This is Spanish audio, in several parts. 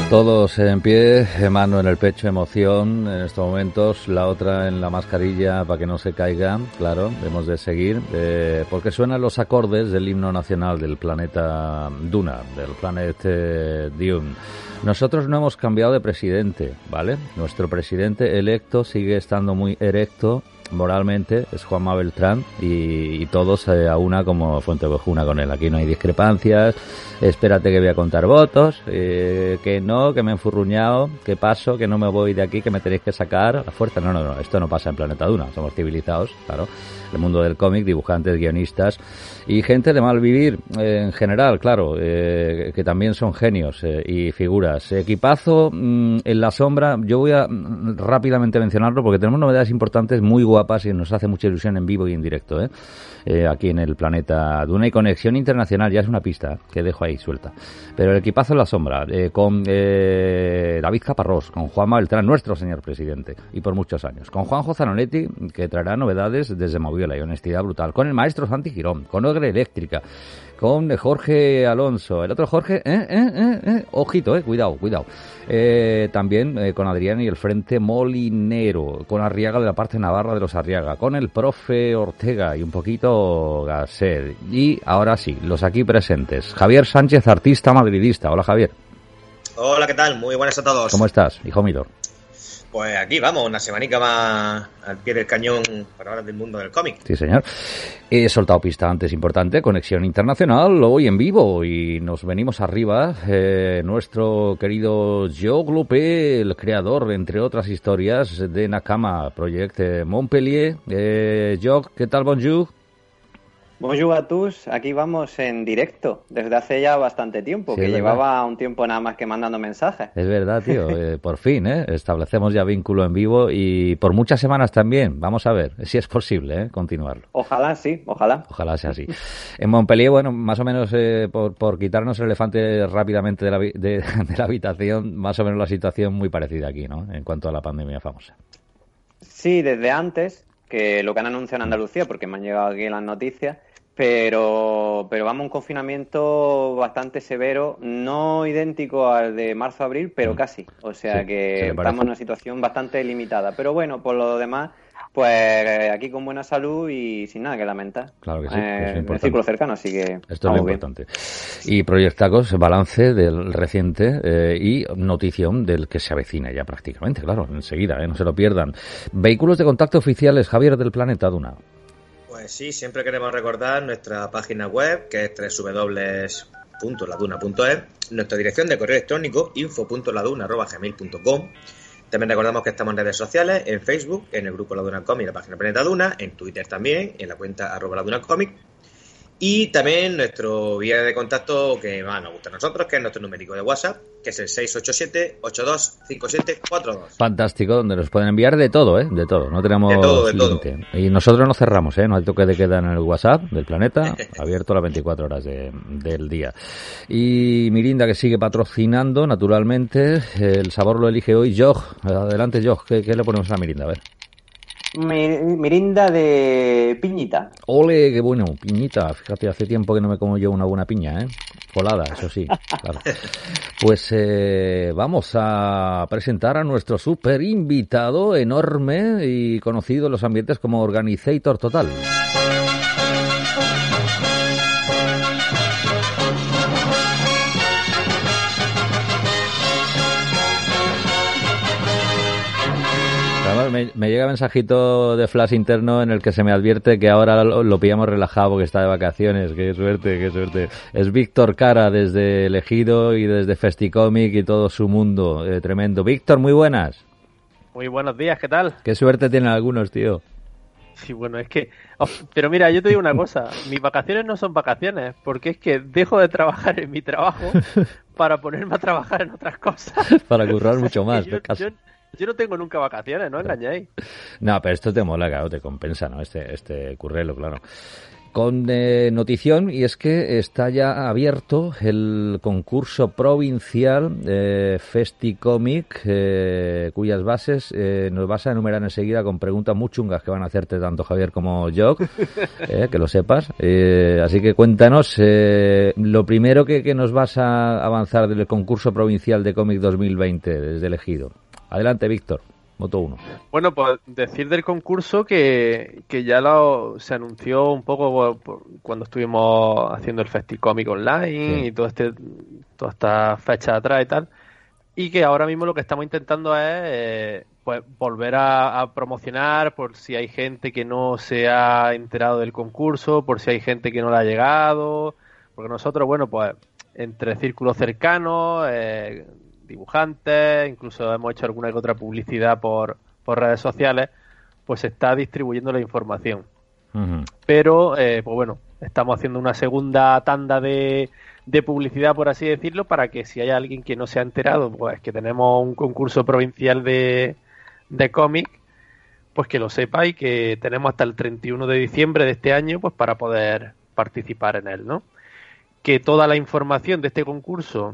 Todos en pie, mano en el pecho, emoción en estos momentos, la otra en la mascarilla para que no se caiga, claro, debemos de seguir, porque suenan los acordes del himno nacional del planeta Duna, del planeta Dune. Nosotros no hemos cambiado de presidente, ¿vale? Nuestro presidente electo sigue estando muy erecto moralmente, es Juanma Beltrán, y todos a una como fuente ovejuna con él. Aquí no hay discrepancias, espérate que voy a contar votos, que no, que me he enfurruñado, que paso, que no me voy de aquí, que me tenéis que sacar a la fuerza. No, esto no pasa en Planeta Duna, somos civilizados, claro. El mundo del cómic, dibujantes, guionistas y gente de mal vivir en general, claro, que también son genios y figuras. Equipazo en la sombra, yo voy a rápidamente mencionarlo porque tenemos novedades importantes muy guapas y nos hace mucha ilusión en vivo y en directo, aquí en el Planeta Duna, y conexión internacional, ya es una pista que dejo ahí suelta. Pero el equipazo en la sombra, con David Caparrós, con Juanma Beltrán, nuestro señor presidente, y por muchos años, con Juanjo Zanonetti, que traerá novedades desde Moviola y honestidad brutal, con el maestro Santi Girón, con Ogre Eléctrica, con Jorge Alonso, el otro Jorge, ojito, cuidado. También con Adrián y el Frente Molinero, con Arriaga de la parte navarra de los Arriaga, con el profe Ortega y un poquito Gasset. Y ahora sí, los aquí presentes. Javier Sánchez, artista madridista. Hola, Javier. Hola, ¿qué tal? Muy buenas a todos. ¿Cómo estás, hijo mío? Pues aquí vamos, una semanica más al pie del cañón para hablar del mundo del cómic. Sí, señor. He soltado pista antes importante, conexión internacional, hoy en vivo, y nos venimos arriba. Nuestro querido Joe Glopé, el creador, entre otras historias, de Nakama Project Montpellier. Joe, ¿qué tal, bonjour? Bonjour a tous, aquí vamos en directo, desde hace ya bastante tiempo, sí, que llevaba un tiempo nada más que mandando mensajes. Es verdad, tío, por fin, establecemos ya vínculo en vivo y por muchas semanas también, vamos a ver si es posible continuarlo. Ojalá, sí, ojalá. Ojalá sea así. En Montpellier, bueno, más o menos por quitarnos el elefante rápidamente de la habitación, más o menos la situación muy parecida aquí, ¿no? En cuanto a la pandemia famosa. Sí, desde antes, que lo que han anunciado en Andalucía, porque me han llegado aquí las noticias, pero vamos, un confinamiento bastante severo, no idéntico al de marzo-abril, pero casi. O sea, sí, que estamos en una situación bastante limitada. Pero bueno, por lo demás, pues aquí con buena salud y sin nada que lamentar. Claro que sí, en el círculo cercano, así que esto es lo importante. Y proyectacos, balance del reciente y notición del que se avecina ya prácticamente, claro, enseguida, no se lo pierdan. Vehículos de contacto oficiales, Javier, del Planeta Duna. Pues sí, siempre queremos recordar nuestra página web, que es www.laduna.es, nuestra dirección de correo electrónico info.laduna@gmail.com. También recordamos que estamos en redes sociales, en Facebook, en el grupo La Duna Comic, la página Planeta Duna, en Twitter también, en la cuenta @LaDunaComic. Y también nuestro vía de contacto que más nos gusta a nosotros, que es nuestro numérico de WhatsApp, que es el 687-825742. Fantástico, donde nos pueden enviar de todo, de todo, no tenemos límite. Y nosotros no cerramos, no hay toque de queda en el WhatsApp del Planeta, abierto las 24 horas del día. Y Mirinda, que sigue patrocinando, naturalmente, el sabor lo elige hoy Jog. Adelante, Jog, ¿qué le ponemos a Mirinda? A ver. Mirinda de piñita. Ole, qué bueno, piñita. Fíjate, hace tiempo que no me como yo una buena piña, colada, eso sí, claro. Pues vamos a presentar a nuestro súper invitado, enorme y conocido en los ambientes como Organizator Total. Me llega mensajito de flash interno en el que se me advierte que ahora lo pillamos relajado porque está de vacaciones. Qué suerte, qué suerte. Es Víctor Cara desde El Ejido y desde Festicomic y todo su mundo. Tremendo. Víctor, muy buenas. Muy buenos días, ¿qué tal? Qué suerte tienen algunos, tío. Sí, bueno, es que... pero mira, yo te digo una cosa. Mis vacaciones no son vacaciones, porque es que dejo de trabajar en mi trabajo para ponerme a trabajar en otras cosas. Para currar mucho más. Yo no tengo nunca vacaciones, no engañéis. No, pero esto te mola, claro, te compensa, ¿no? Este currelo, claro. Con notición, y es que está ya abierto el concurso provincial Festicomic, cuyas bases nos vas a enumerar enseguida con preguntas muy chungas que van a hacerte tanto Javier como yo, que lo sepas. Así que cuéntanos, lo primero que nos vas a avanzar del concurso provincial de cómic 2020 desde el Ejido. Adelante, Víctor. Moto 1. Bueno, pues decir del concurso que ya se anunció un poco cuando estuvimos haciendo el Festicomic online, sí, y toda esta fecha atrás y tal, y que ahora mismo lo que estamos intentando es pues volver a promocionar por si hay gente que no se ha enterado del concurso, por si hay gente que no le ha llegado, porque nosotros, bueno, pues entre círculos cercanos, dibujantes, incluso hemos hecho alguna que otra publicidad por redes sociales, pues se está distribuyendo la información. Uh-huh. Pero, pues bueno, estamos haciendo una segunda tanda de publicidad, por así decirlo, para que si hay alguien que no se ha enterado, pues que tenemos un concurso provincial de cómic, pues que lo sepa y que tenemos hasta el 31 de diciembre de este año pues para poder participar en él, ¿no? Que toda la información de este concurso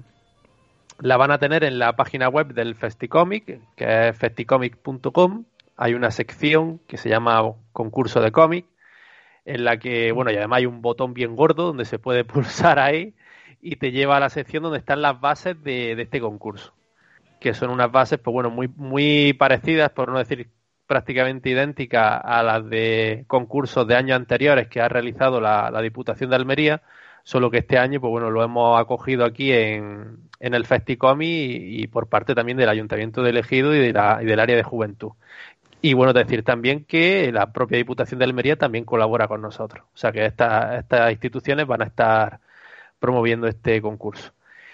la van a tener en la página web del Festicomic, que es festicomic.com. Hay una sección que se llama concurso de cómic, en la que, bueno, y además hay un botón bien gordo donde se puede pulsar ahí y te lleva a la sección donde están las bases de este concurso, que son unas bases, pues bueno, muy parecidas, por no decir prácticamente idénticas a las de concursos de años anteriores que ha realizado la Diputación de Almería, solo que este año, pues bueno, lo hemos acogido aquí en el Festicomic y por parte también del Ayuntamiento de Ejido y del área de juventud. Y bueno, decir también que la propia Diputación de Almería también colabora con nosotros. O sea que estas instituciones van a estar promoviendo este concurso.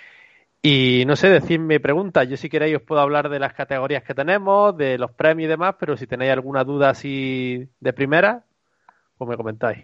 Y no sé, decidme preguntas. Yo si queréis os puedo hablar de las categorías que tenemos, de los premios y demás, pero si tenéis alguna duda así de primera, pues me comentáis.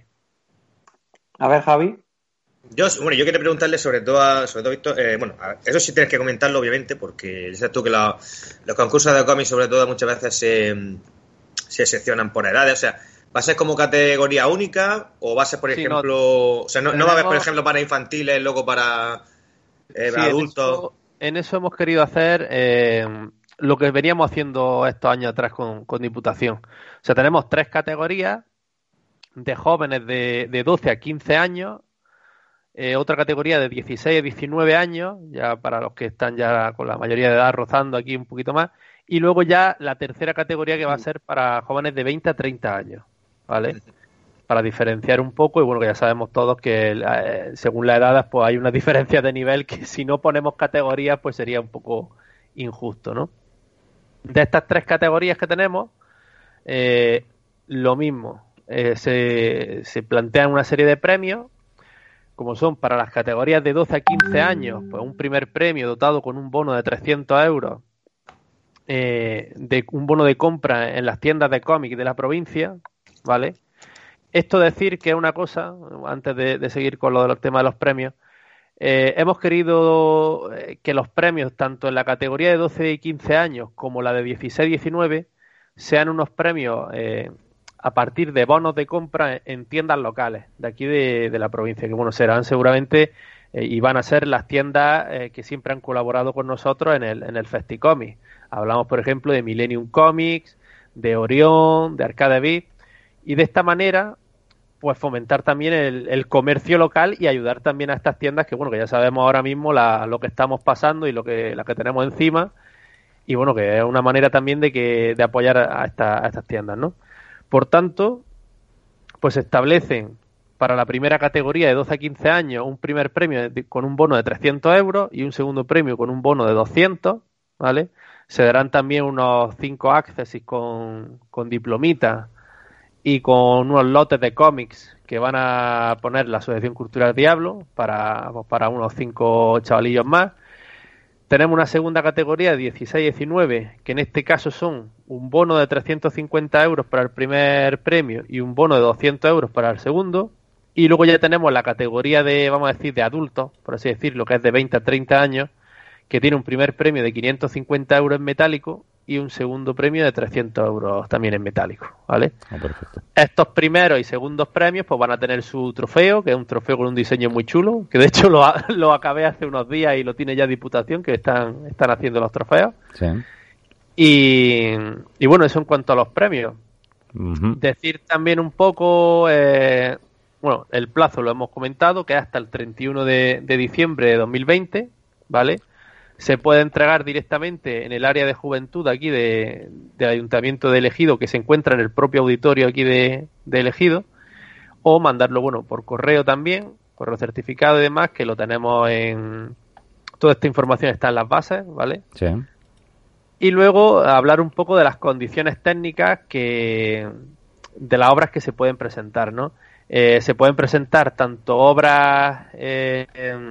A ver, Javi. Yo quería preguntarle sobre todo Víctor, eso sí tienes que comentarlo obviamente, porque sabes tú que los concursos de cómics sobre todo muchas veces se seccionan por edades, o sea, ¿va a ser como categoría única o va a ser, por ejemplo, o sea, no va a haber, por ejemplo, para infantiles, luego para adultos? En eso hemos querido hacer lo que veníamos haciendo estos años atrás con Diputación. O sea, tenemos 3 categorías de jóvenes de 12 a 15 años, otra categoría de 16 a 19 años, ya para los que están ya con la mayoría de edad rozando aquí un poquito más, y luego ya la tercera categoría que va a ser para jóvenes de 20 a 30 años, ¿vale? Para diferenciar un poco, y bueno, que ya sabemos todos que según la edad pues hay una diferencia de nivel que si no ponemos categorías pues sería un poco injusto, ¿no? De estas 3 categorías que tenemos, lo mismo, se plantean una serie de premios, como son para las categorías de 12 a 15 años, pues un primer premio dotado con un bono de 300 euros, de un bono de compra en las tiendas de cómic de la provincia, ¿vale? Esto decir que es una cosa, antes de seguir con lo de los temas de los premios, hemos querido que los premios, tanto en la categoría de 12 y 15 años como la de 16 y 19, sean unos premios a partir de bonos de compra en tiendas locales de aquí de la provincia, que bueno, serán seguramente y van a ser las tiendas que siempre han colaborado con nosotros en el Festicomic. Hablamos, por ejemplo, de Millennium Comics, de Orión, de Arcade Beat, y de esta manera pues fomentar también el comercio local y ayudar también a estas tiendas que bueno, que ya sabemos ahora mismo lo que estamos pasando y la que tenemos encima, y bueno, que es una manera también de apoyar a estas tiendas, ¿no? Por tanto, pues se establecen para la primera categoría de 12 a 15 años un primer premio con un bono de 300 euros y un segundo premio con un bono de 200, ¿vale? Se darán también unos 5 accessis con diplomitas y con unos lotes de cómics que van a poner la Asociación Cultural Diablo para unos 5 chavalillos más. Tenemos una segunda categoría de 16-19, que en este caso son un bono de 350 euros para el primer premio y un bono de 200 euros para el segundo. Y luego ya tenemos la categoría de, vamos a decir, de adultos, por así decirlo, que es de 20 a 30 años, que tiene un primer premio de 550 euros en metálico y un segundo premio de 300 euros también en metálico, ¿vale? Perfecto. Estos primeros y segundos premios pues van a tener su trofeo, que es un trofeo con un diseño muy chulo, que de hecho lo acabé hace unos días y lo tiene ya Diputación, que están haciendo los trofeos. Sí. Y bueno, eso en cuanto a los premios. Decir también un poco, bueno, el plazo lo hemos comentado, que es hasta el 31 de diciembre de 2020, ¿vale? Se puede entregar directamente en el área de juventud aquí del Ayuntamiento de Ejido, que se encuentra en el propio auditorio aquí de Ejido, o mandarlo, bueno, por correo también, correo certificado y demás, que lo tenemos en... Toda esta información está en las bases, ¿vale? Sí. Y luego hablar un poco de las condiciones técnicas de las obras que se pueden presentar, ¿no? Se pueden presentar tanto obras de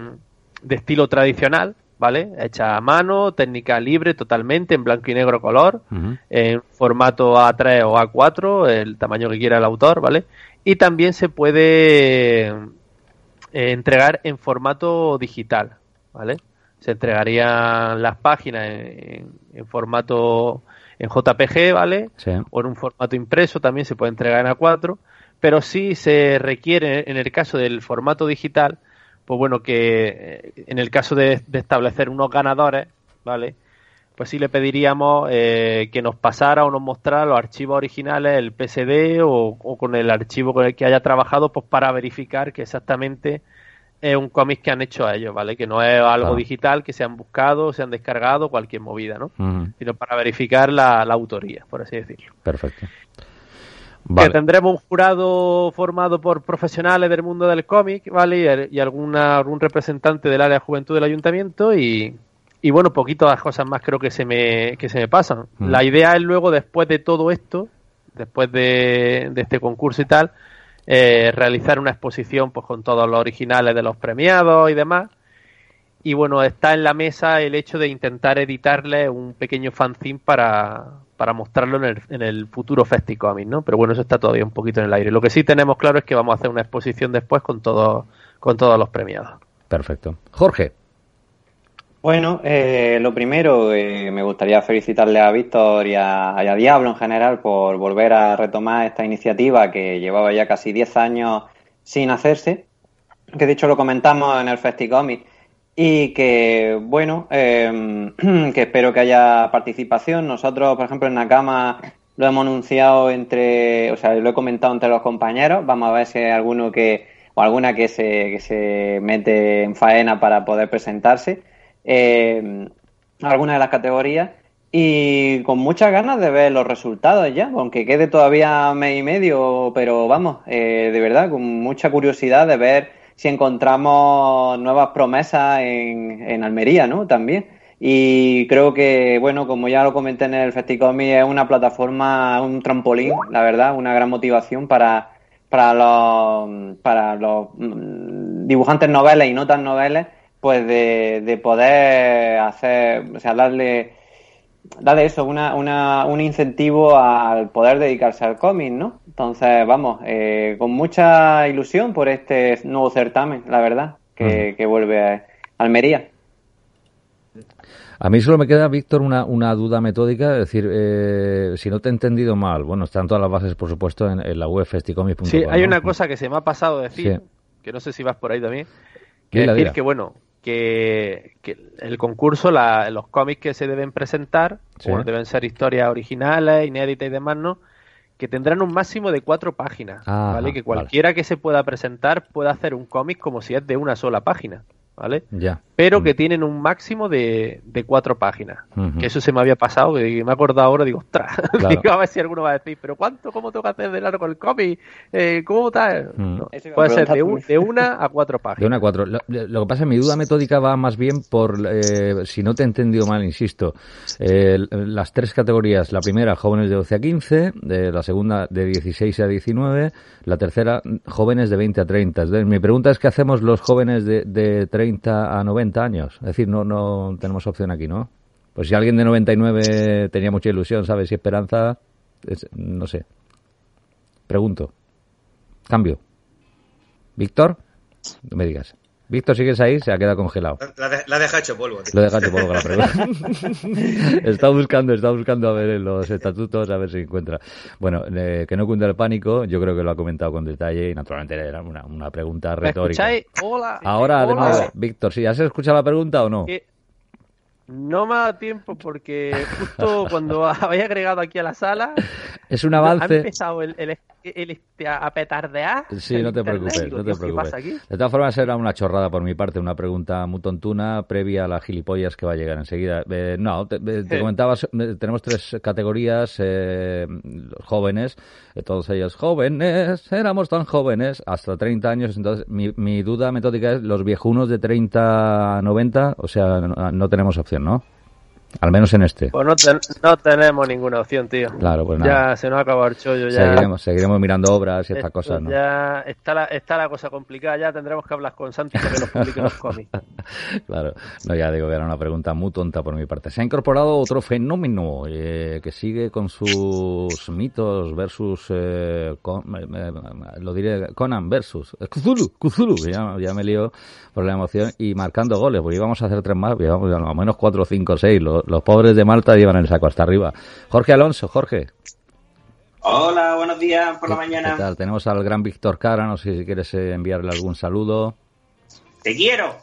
estilo tradicional, ¿vale? Hecha a mano, técnica libre totalmente, en blanco y negro color, en formato A3 o A4, el tamaño que quiera el autor, ¿vale? Y también se puede entregar en formato digital, ¿vale? Se entregarían las páginas en formato en JPG, ¿vale? Sí. O en un formato impreso también se puede entregar en A4, pero sí se requiere en el caso del formato digital, pues bueno, que en el caso de establecer unos ganadores, ¿vale? Pues sí le pediríamos que nos pasara o nos mostrara los archivos originales, el PSD o con el archivo con el que haya trabajado, pues para verificar que exactamente es un cómic que han hecho a ellos, ¿vale? Que no es algo digital, que se han buscado, se han descargado, cualquier movida, ¿no? Sino para verificar la autoría, por así decirlo. Perfecto. Vale. Que tendremos un jurado formado por profesionales del mundo del cómic, ¿vale? Y algún representante del área de juventud del ayuntamiento y bueno, poquitas cosas más creo que se me pasan. La idea es luego, después de todo esto, después de este concurso y tal, realizar una exposición pues con todos los originales de los premiados y demás. Y bueno, está en la mesa el hecho de intentar editarle un pequeño fanzine para mostrarlo en el futuro FestiComics, ¿no? Pero bueno, eso está todavía un poquito en el aire. Lo que sí tenemos claro es que vamos a hacer una exposición después con todos los premiados. Perfecto. Jorge. Bueno, lo primero, me gustaría felicitarle a Víctor y a Diablo en general por volver a retomar esta iniciativa que llevaba ya casi 10 años sin hacerse, que de hecho lo comentamos en el FestiComics, y que, bueno, que espero que haya participación. Nosotros, por ejemplo, en Nakama lo hemos anunciado o sea, lo he comentado entre los compañeros. Vamos a ver si hay alguno o alguna que se mete en faena para poder presentarse. Algunas de las categorías, y con muchas ganas de ver los resultados ya, aunque quede todavía mes y medio, pero vamos, de verdad, con mucha curiosidad de ver si encontramos nuevas promesas en Almería, ¿no? También. Y creo que, bueno, como ya lo comenté en el FestiComics, es una plataforma, un trampolín, la verdad, una gran motivación para los dibujantes noveles y no tan noveles, pues de poder hacer, o sea, darle eso, un incentivo al poder dedicarse al cómic, ¿no? Entonces, vamos, con mucha ilusión por este nuevo certamen, la verdad, que vuelve a Almería. A mí solo me queda, Víctor, una duda metódica, es decir, si no te he entendido mal, bueno, están todas las bases, por supuesto, en la web festicomics.com. Sí, hay ¿no? una cosa que se me ha pasado decir, sí, que no sé si vas por ahí también, que dila, decir dila. que, bueno, que el concurso, los cómics que se deben presentar, Sí. bueno, deben ser historias originales, inéditas y demás, ¿no? Que tendrán un máximo de 4 páginas, ¿vale? Que cualquiera que se pueda presentar pueda hacer un cómic como si es de una sola página, ¿vale? Ya. Pero que tienen un máximo de 4 páginas. Que eso se me había pasado, que me he acordado ahora, digo, ostras, Claro. digo, a ver si alguno va a decir, pero ¿cómo tengo que hacer de largo el cómic? ¿Cómo tal? No, puede ser de 1 a 4 páginas. De 1 a 4. Lo que pasa es que mi duda metódica va más bien por, si no te he entendido mal, insisto, las 3 categorías. La primera, jóvenes de 12 a 15, la segunda, de 16 a 19, la tercera, jóvenes de 20 a 30. Entonces, mi pregunta es, ¿qué hacemos los jóvenes de 30 a 90 años? Es decir, no tenemos opción aquí, ¿no? Pues si alguien de 99 tenía mucha ilusión, ¿sabes? Y esperanza, no sé. Pregunto. Cambio. ¿Víctor? No me digas. Víctor, ¿sigues ahí? Se ha quedado congelado. La deja hecho polvo. Tío. Lo deja hecho polvo con la pregunta. Está buscando a ver en los estatutos, a ver si encuentra. Bueno, que no cunda el pánico, yo creo que lo ha comentado con detalle y naturalmente era una pregunta retórica. ¿Me escucháis? Hola. Ahora, de nuevo, Víctor, ¿sí has escuchado la pregunta o no? No me ha dado tiempo porque justo cuando habéis agregado aquí a la sala es un avance. Ha empezado a petardear. Sí, no te preocupes, no te preocupes. ¿Qué pasa aquí? De todas formas, era una chorrada por mi parte, una pregunta muy tontuna previa a la gilipollas que va a llegar enseguida. Te comentaba, tenemos 3 categorías, los jóvenes, todos ellos jóvenes, éramos tan jóvenes, hasta 30 años, entonces mi duda metódica es los viejunos de 30 a 90, o sea, no tenemos opción, ¿no? Al menos en este. Pues no tenemos ninguna opción, tío. Claro, pues nada. Ya se nos ha acabado el chollo. Ya Seguiremos mirando obras y estas cosas, ¿no? Ya está la cosa complicada. Ya tendremos que hablar con Santi para que nos publique los cómics. Claro. No, ya digo que era una pregunta muy tonta por mi parte. Se ha incorporado otro fenómeno que sigue con sus mitos versus... lo diré, Conan versus... Cthulhu. Ya me lío por la emoción y marcando goles. Pues íbamos a hacer 3 más. Íbamos a lo menos 4, 5, 6. Los pobres de Malta llevan el saco hasta arriba. Jorge Alonso, Jorge. Hola, buenos días por la mañana. ¿Qué tal? Tenemos al gran Víctor Cara, no sé si quieres enviarle algún saludo. ¡Te quiero!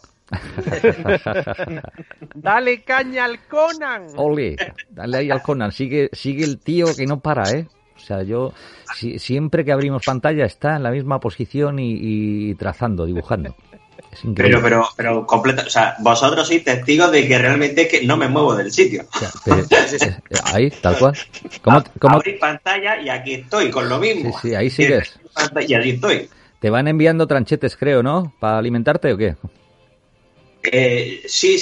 ¡Dale caña al Conan! ¡Ole! Dale ahí al Conan. Sigue el tío que no para, ¿eh? O sea, yo siempre que abrimos pantalla está en la misma posición y trazando, dibujando. Es increíble. Pero completa, o sea, vosotros sois testigos de que realmente que no me muevo del sitio. O sea, ahí, tal cual. ¿Cómo? Abrir pantalla y aquí estoy, con lo mismo. Sí, ahí sigues. Y allí estoy. Te van enviando tranchetes, creo, ¿no? ¿Para alimentarte o qué? Sí.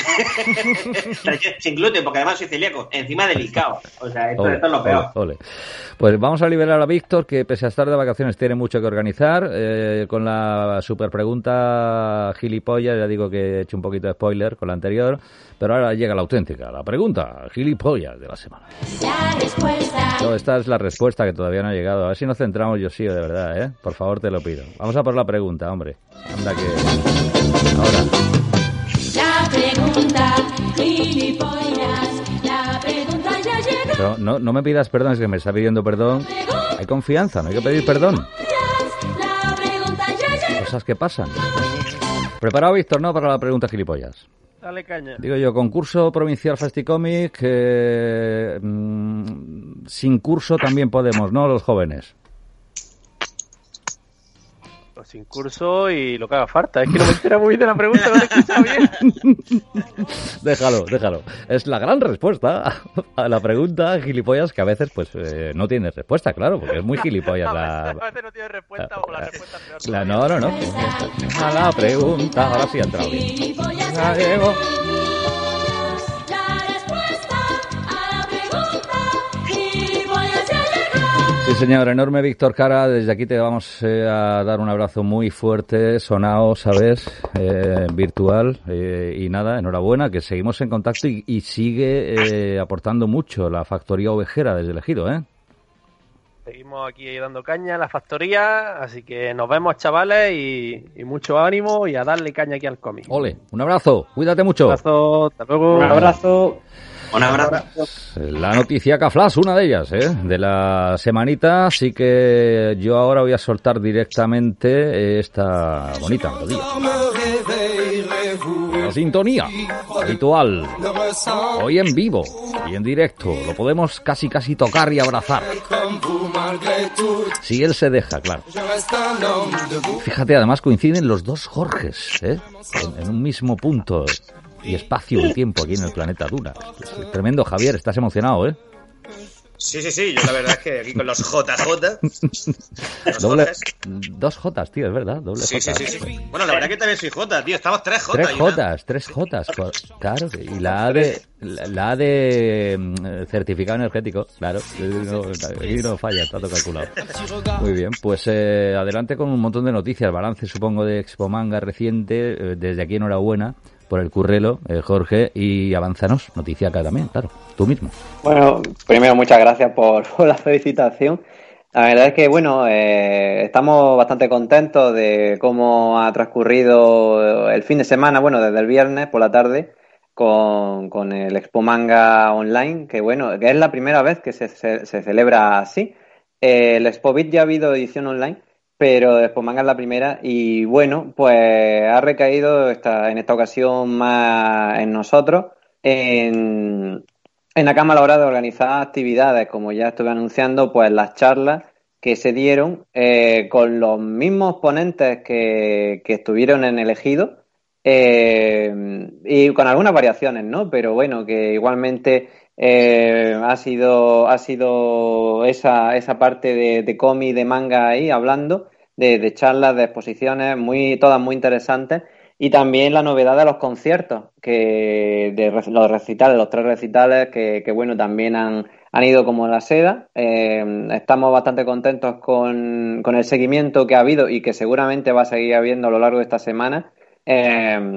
Sin gluten, porque además soy celíaco. Encima delicado. O sea, esto es lo peor. Ole. Pues vamos a liberar a Víctor, que pese a estar de vacaciones tiene mucho que organizar. Con la super pregunta gilipollas, ya digo que he hecho un poquito de spoiler con la anterior, pero ahora llega la auténtica, la pregunta gilipollas de la semana. La respuesta. No, esta es la respuesta que todavía no ha llegado. A ver si nos centramos, yo sí, de verdad, ¿eh? Por favor, te lo pido. Vamos a por la pregunta, hombre. Anda que... Ahora... La pregunta, gilipollas, la pregunta ya llegó. Pero no me pidas perdón, es que me está pidiendo perdón. Hay confianza, no hay que pedir perdón. La pregunta ya llegó. Cosas que pasan. ¿Preparado, Víctor, no, para la pregunta gilipollas? Dale caña. Digo yo, concurso provincial Festicomic, sin curso también podemos, ¿no? Los jóvenes. Sin curso y lo que haga falta. Es que no me entera muy bien de la pregunta, no te he escuchado bien. Déjalo. Es la gran respuesta a la pregunta gilipollas que a veces pues no tiene respuesta, claro, porque es muy gilipollas A veces no tiene respuesta o la respuesta es peor. No. A la pregunta, ahora sí ha entrado bien. Gilipollas Ya ya llegó. La respuesta a la pregunta, gilipollas ya llegó. Sí, señor, enorme Víctor Cara, desde aquí te vamos a dar un abrazo muy fuerte, sonado, ¿sabes? Virtual, y nada, enhorabuena, que seguimos en contacto y sigue aportando mucho la factoría ovejera desde el Ejido, ¿eh? Seguimos aquí dando caña en la factoría, así que nos vemos, chavales, y mucho ánimo y a darle caña aquí al cómic. Ole, un abrazo, cuídate mucho. Un abrazo, hasta luego. Un abrazo. Un abrazo. La noticia Caflas, una de ellas, de la semanita, así que yo ahora voy a soltar directamente esta bonita melodía. La sintonía habitual, hoy en vivo y en directo, lo podemos casi tocar y abrazar. Si él se deja, claro. Fíjate, además coinciden los dos Jorges, en un mismo punto y espacio y tiempo aquí en el planeta Duna. Es tremendo, Javier, estás emocionado, ¿eh? Sí, yo la verdad es que aquí con los JJ. Dos Jotas, tío, es verdad, doble Sí. J. Bueno, la verdad que también soy J, tío, estamos 3 J. Tres Jotas, claro, y la A de certificado energético, claro, ahí no falla, está todo calculado. Muy bien, pues adelante con un montón de noticias, balance supongo de Expo Manga reciente, desde aquí enhorabuena por el currelo, Jorge, y avánzanos, noticia acá también, claro, tú mismo. Bueno, primero muchas gracias por la felicitación. La verdad es que, bueno, estamos bastante contentos de cómo ha transcurrido el fin de semana, bueno, desde el viernes por la tarde, con el Expo Manga Online, que bueno, que es la primera vez que se celebra así. El Expo Beat ya ha habido edición online, pero Expo Manga es la primera y bueno, pues ha recaído en esta ocasión más en nosotros, en la Cámara a la hora de organizar actividades, como ya estuve anunciando, pues las charlas que se dieron con los mismos ponentes que estuvieron en el Ejido, y con algunas variaciones, ¿no? Pero bueno, que igualmente ha sido esa parte de cómic, de manga ahí, hablando, de charlas, de exposiciones, todas muy interesantes. Y también la novedad de los conciertos, los recitales, los 3 recitales, que bueno, también han ido como la seda. Estamos bastante contentos con el seguimiento que ha habido y que seguramente va a seguir habiendo a lo largo de esta semana. Eh,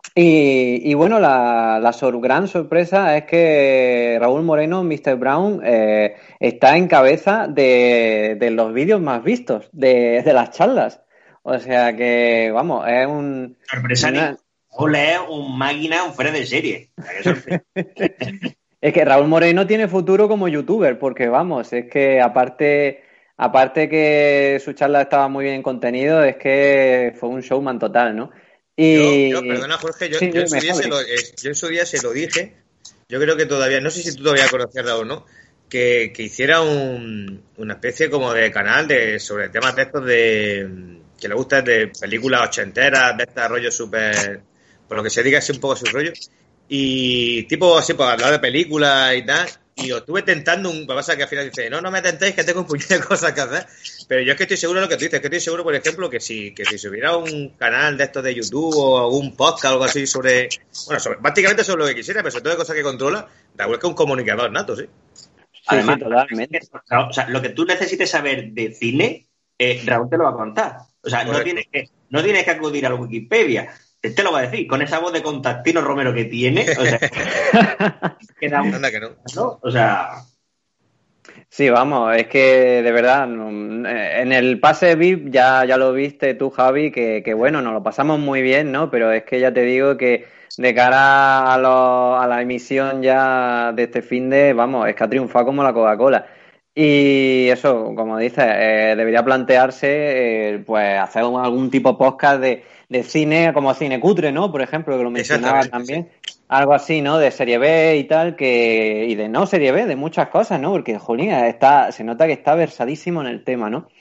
y bueno, gran sorpresa es que Raúl Moreno, Mr. Brown, está en cabeza de los vídeos más vistos de las charlas. O sea que, vamos, es Sorpresa, una- Raúl es un máquina, un fuera de serie. O sea, qué sorpresa. Es que Raúl Moreno tiene futuro como youtuber, porque vamos, es que aparte que su charla estaba muy bien contenido, es que fue un showman total, ¿no? Perdona Jorge, Sí, yo en su dime, día Javi. yo en su día se lo dije, yo creo que todavía, no sé si tú todavía conoces Raúl, ¿no? Que hiciera una especie como de canal sobre temas de estos que le gustan de películas ochenteras, de este rollo súper, por lo que se diga, así un poco su rollo. Y tipo así, pues hablar de películas y tal. Y lo estuve tentando, lo que pasa es que al final dice, no me tentéis, que tengo un puñado de cosas que hacer. Pero yo es que estoy seguro de lo que tú dices, que estoy seguro, por ejemplo, que si se hubiera un canal de estos de YouTube o algún podcast o algo así prácticamente sobre lo que quisiera, pero sobre todo de cosas que controla, Raúl es que un comunicador nato, sí. Sí, totalmente. O sea, lo que tú necesites saber de cine, Raúl te lo va a contar. O sea, Correcto. no tienes que acudir a la Wikipedia. Te lo va a decir, con esa voz de Contactino Romero que tiene, o sea, queda un... Anda que no. ¿no? O sea, Sí, vamos, es que de verdad, en el pase VIP ya lo viste tú, Javi, que bueno, nos lo pasamos muy bien, ¿no? Pero es que ya te digo que de cara a la emisión ya de este vamos, es que ha triunfado como la Coca-Cola. Y eso, como dices, debería plantearse, pues, hacer algún tipo de podcast de cine, como cine cutre, ¿no? Por ejemplo, que lo mencionaba Exactamente, también. Algo así, ¿no? De serie B y tal, y de no serie B, de muchas cosas, ¿no? Porque, jolín, se nota que está versadísimo en el tema, ¿no?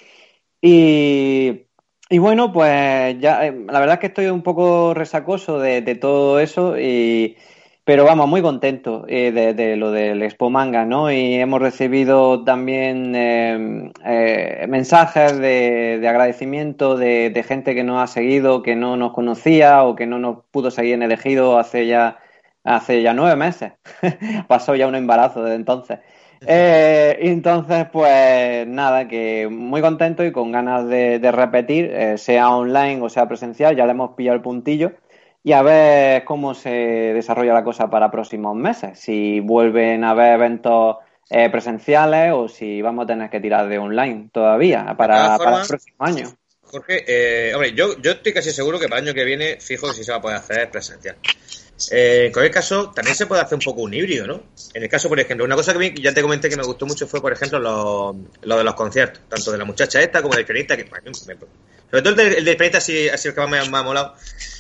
Y, y bueno, pues ya, la verdad es que estoy un poco resacoso de todo eso, pero vamos, muy contento de lo del Expo Manga, ¿no? Y hemos recibido también mensajes de agradecimiento de gente que nos ha seguido, que no nos conocía o que no nos pudo seguir en el Ejido hace ya 9 meses. Pasó ya un embarazo desde entonces. Entonces, pues nada, que muy contento y con ganas de repetir, sea online o sea presencial, ya le hemos pillado el puntillo y a ver cómo se desarrolla la cosa para próximos meses, si vuelven a haber eventos presenciales o si vamos a tener que tirar de online todavía De todas para el formas, próximo año. Jorge, hombre, yo estoy casi seguro que para el año que viene, fijo que sí se va a poder hacer presencial. En cualquier caso, también se puede hacer un poco un híbrido, ¿no? En el caso, por ejemplo, una cosa que ya te comenté que me gustó mucho fue, por ejemplo, lo de los conciertos, tanto de la muchacha esta como del pianista, que sobre todo el del pianista ha sido el que más me ha molado.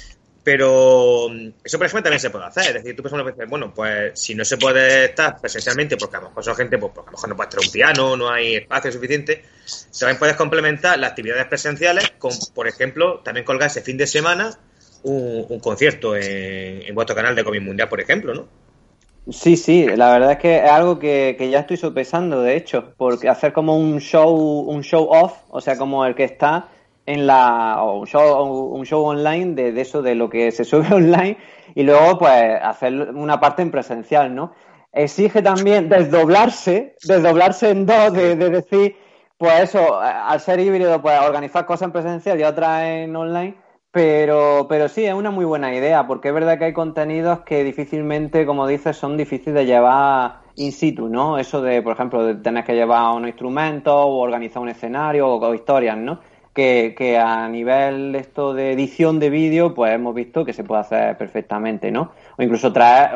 Pero eso, por ejemplo, también se puede hacer. Es decir, tú, por ejemplo, dices, bueno, pues si no se puede estar presencialmente, porque a lo mejor son gente, pues a lo mejor no puedes traer un piano, no hay espacio suficiente, también puedes complementar las actividades presenciales con, por ejemplo, también colgar ese fin de semana un concierto en vuestro canal de Cómic Mundial, por ejemplo, ¿no? Sí, la verdad es que es algo que ya estoy sopesando, de hecho, porque hacer como un show off, o sea, como el que está o un show online de eso, de lo que se sube online, y luego pues hacer una parte en presencial, ¿no? Exige también desdoblarse en dos, de decir, pues eso, al ser híbrido, pues organizar cosas en presencial y otras en online. Pero sí, es una muy buena idea, porque es verdad que hay contenidos que difícilmente, como dices, son difíciles de llevar in situ, ¿no? Eso de, por ejemplo, de tener que llevar unos instrumentos o organizar un escenario o historias, ¿no? Que a nivel esto de edición de vídeo, pues hemos visto que se puede hacer perfectamente, ¿no? O incluso traer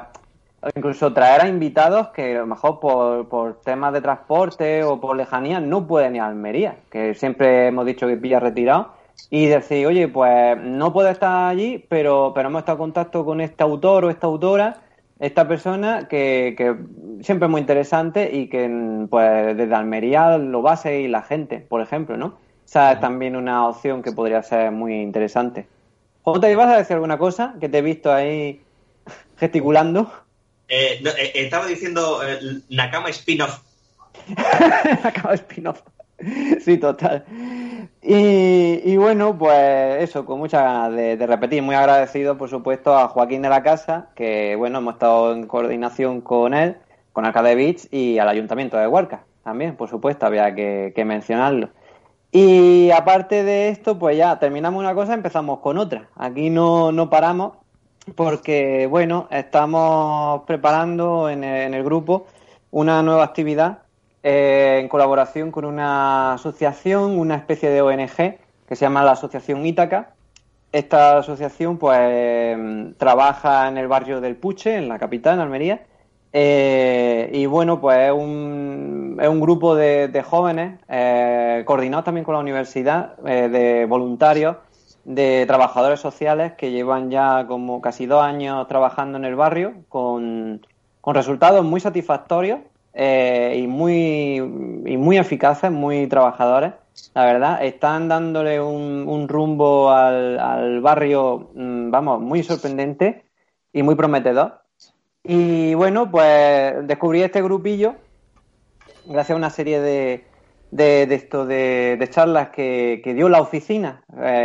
a invitados que a lo mejor por temas de transporte o por lejanía no pueden ir a Almería, que siempre hemos dicho que pilla retirado, y decir, oye, pues no puede estar allí, pero hemos estado en contacto con este autor o esta autora, esta persona que siempre es muy interesante y que pues desde Almería lo va a seguir la gente, por ejemplo, ¿no? Esa es también una opción que podría ser muy interesante. Jota, ¿ibas a decir alguna cosa? Que te he visto ahí gesticulando. No, estaba diciendo Nakama spin-off. Nakama spin-off. Sí, total. Y bueno, pues eso, con muchas ganas de repetir. Muy agradecido, por supuesto, a Joaquín de la Casa, que bueno, hemos estado en coordinación con él, con Arcade Beach y al Ayuntamiento de Huarca. También, por supuesto, había que mencionarlo. Y aparte de esto, pues ya terminamos una cosa, empezamos con otra. Aquí no paramos porque, bueno, estamos preparando en el grupo una nueva actividad en colaboración con una asociación, una especie de ONG que se llama la Asociación Ítaca. Esta asociación, pues, trabaja en el barrio del Puche, en la capital, en Almería. Y bueno, pues es un grupo de jóvenes coordinados también con la universidad, de voluntarios, de trabajadores sociales que llevan ya como casi 2 años trabajando en el barrio con resultados muy satisfactorios y muy eficaces, muy trabajadores. La verdad, están dándole un rumbo al barrio, vamos, muy sorprendente y muy prometedor. Y bueno, pues descubrí este grupillo gracias a una serie de charlas que dio la oficina,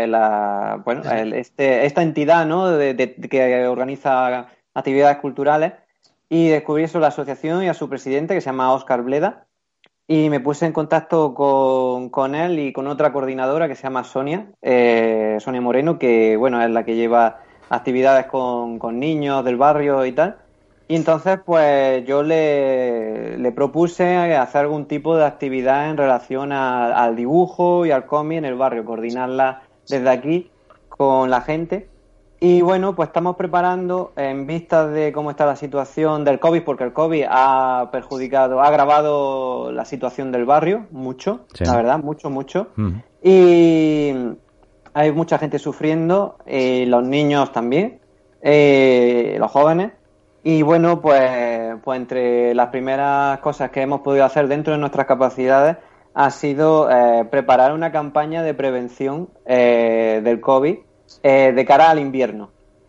esta entidad, ¿no? Que organiza actividades culturales, y descubrí eso, la asociación y a su presidente, que se llama Óscar Bleda, y me puse en contacto con él y con otra coordinadora que se llama Sonia Moreno, que bueno, es la que lleva actividades con niños del barrio y tal. Y entonces, pues yo le propuse hacer algún tipo de actividad en relación al dibujo y al cómic en el barrio, coordinarla desde aquí con la gente. Y bueno, pues estamos preparando en vistas de cómo está la situación del COVID, porque el COVID ha agravado la situación del barrio mucho, sí. La verdad, mucho. Uh-huh. Y hay mucha gente sufriendo, los niños también, los jóvenes. Y bueno, pues entre las primeras cosas que hemos podido hacer dentro de nuestras capacidades ha sido preparar una campaña de prevención del COVID de cara al invierno.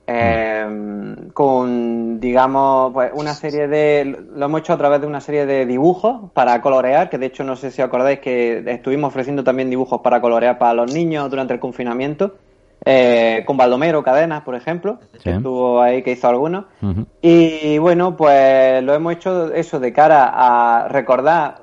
Con, digamos, pues una serie lo hemos hecho a través de una serie de dibujos para colorear, que de hecho no sé si acordáis que estuvimos ofreciendo también dibujos para colorear para los niños durante el confinamiento. Con Baldomero Cadenas, por ejemplo, sí. Que estuvo ahí, que hizo algunos. Uh-huh. Y bueno, pues lo hemos hecho eso de cara a recordar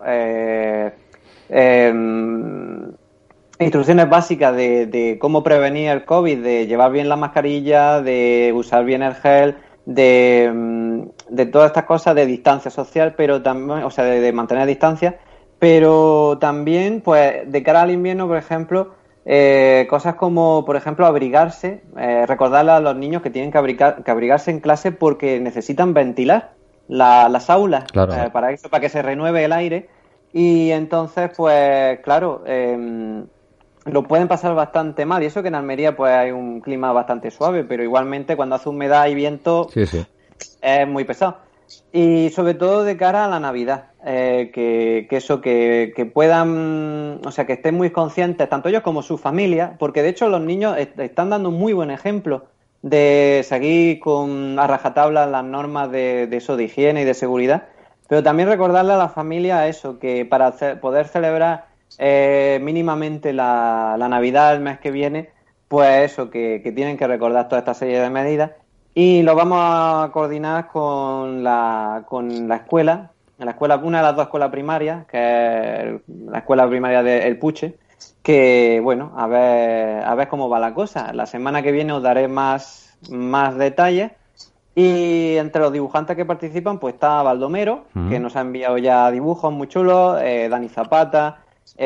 instrucciones básicas de cómo prevenir el COVID, de llevar bien la mascarilla, de usar bien el gel, de todas estas cosas de distancia social, pero también, o sea, de mantener distancia, pero también, pues, de cara al invierno, por ejemplo, cosas como, por ejemplo, abrigarse, recordarle a los niños que tienen que abrigarse en clase porque necesitan ventilar las aulas, claro. Para que se renueve el aire. Y entonces, pues, claro, lo pueden pasar bastante mal. Y eso que en Almería pues hay un clima bastante suave, pero igualmente cuando hace humedad y viento sí. Es muy pesado. Y sobre todo de cara a la Navidad, que puedan, o sea, que estén muy conscientes, tanto ellos como su familia, porque de hecho los niños están dando un muy buen ejemplo de seguir a rajatabla las normas de eso, de higiene y de seguridad, pero también recordarle a la familia eso, que para poder celebrar mínimamente la Navidad el mes que viene, pues eso, que tienen que recordar toda esta serie de medidas. Y lo vamos a coordinar con la escuela, una de las 2 escuelas primarias, que es la escuela primaria de El Puche, que bueno, a ver cómo va la cosa. La semana que viene os daré más detalles, Y entre los dibujantes que participan, pues está Baldomero, que nos ha enviado ya dibujos muy chulos, Dani Zapata,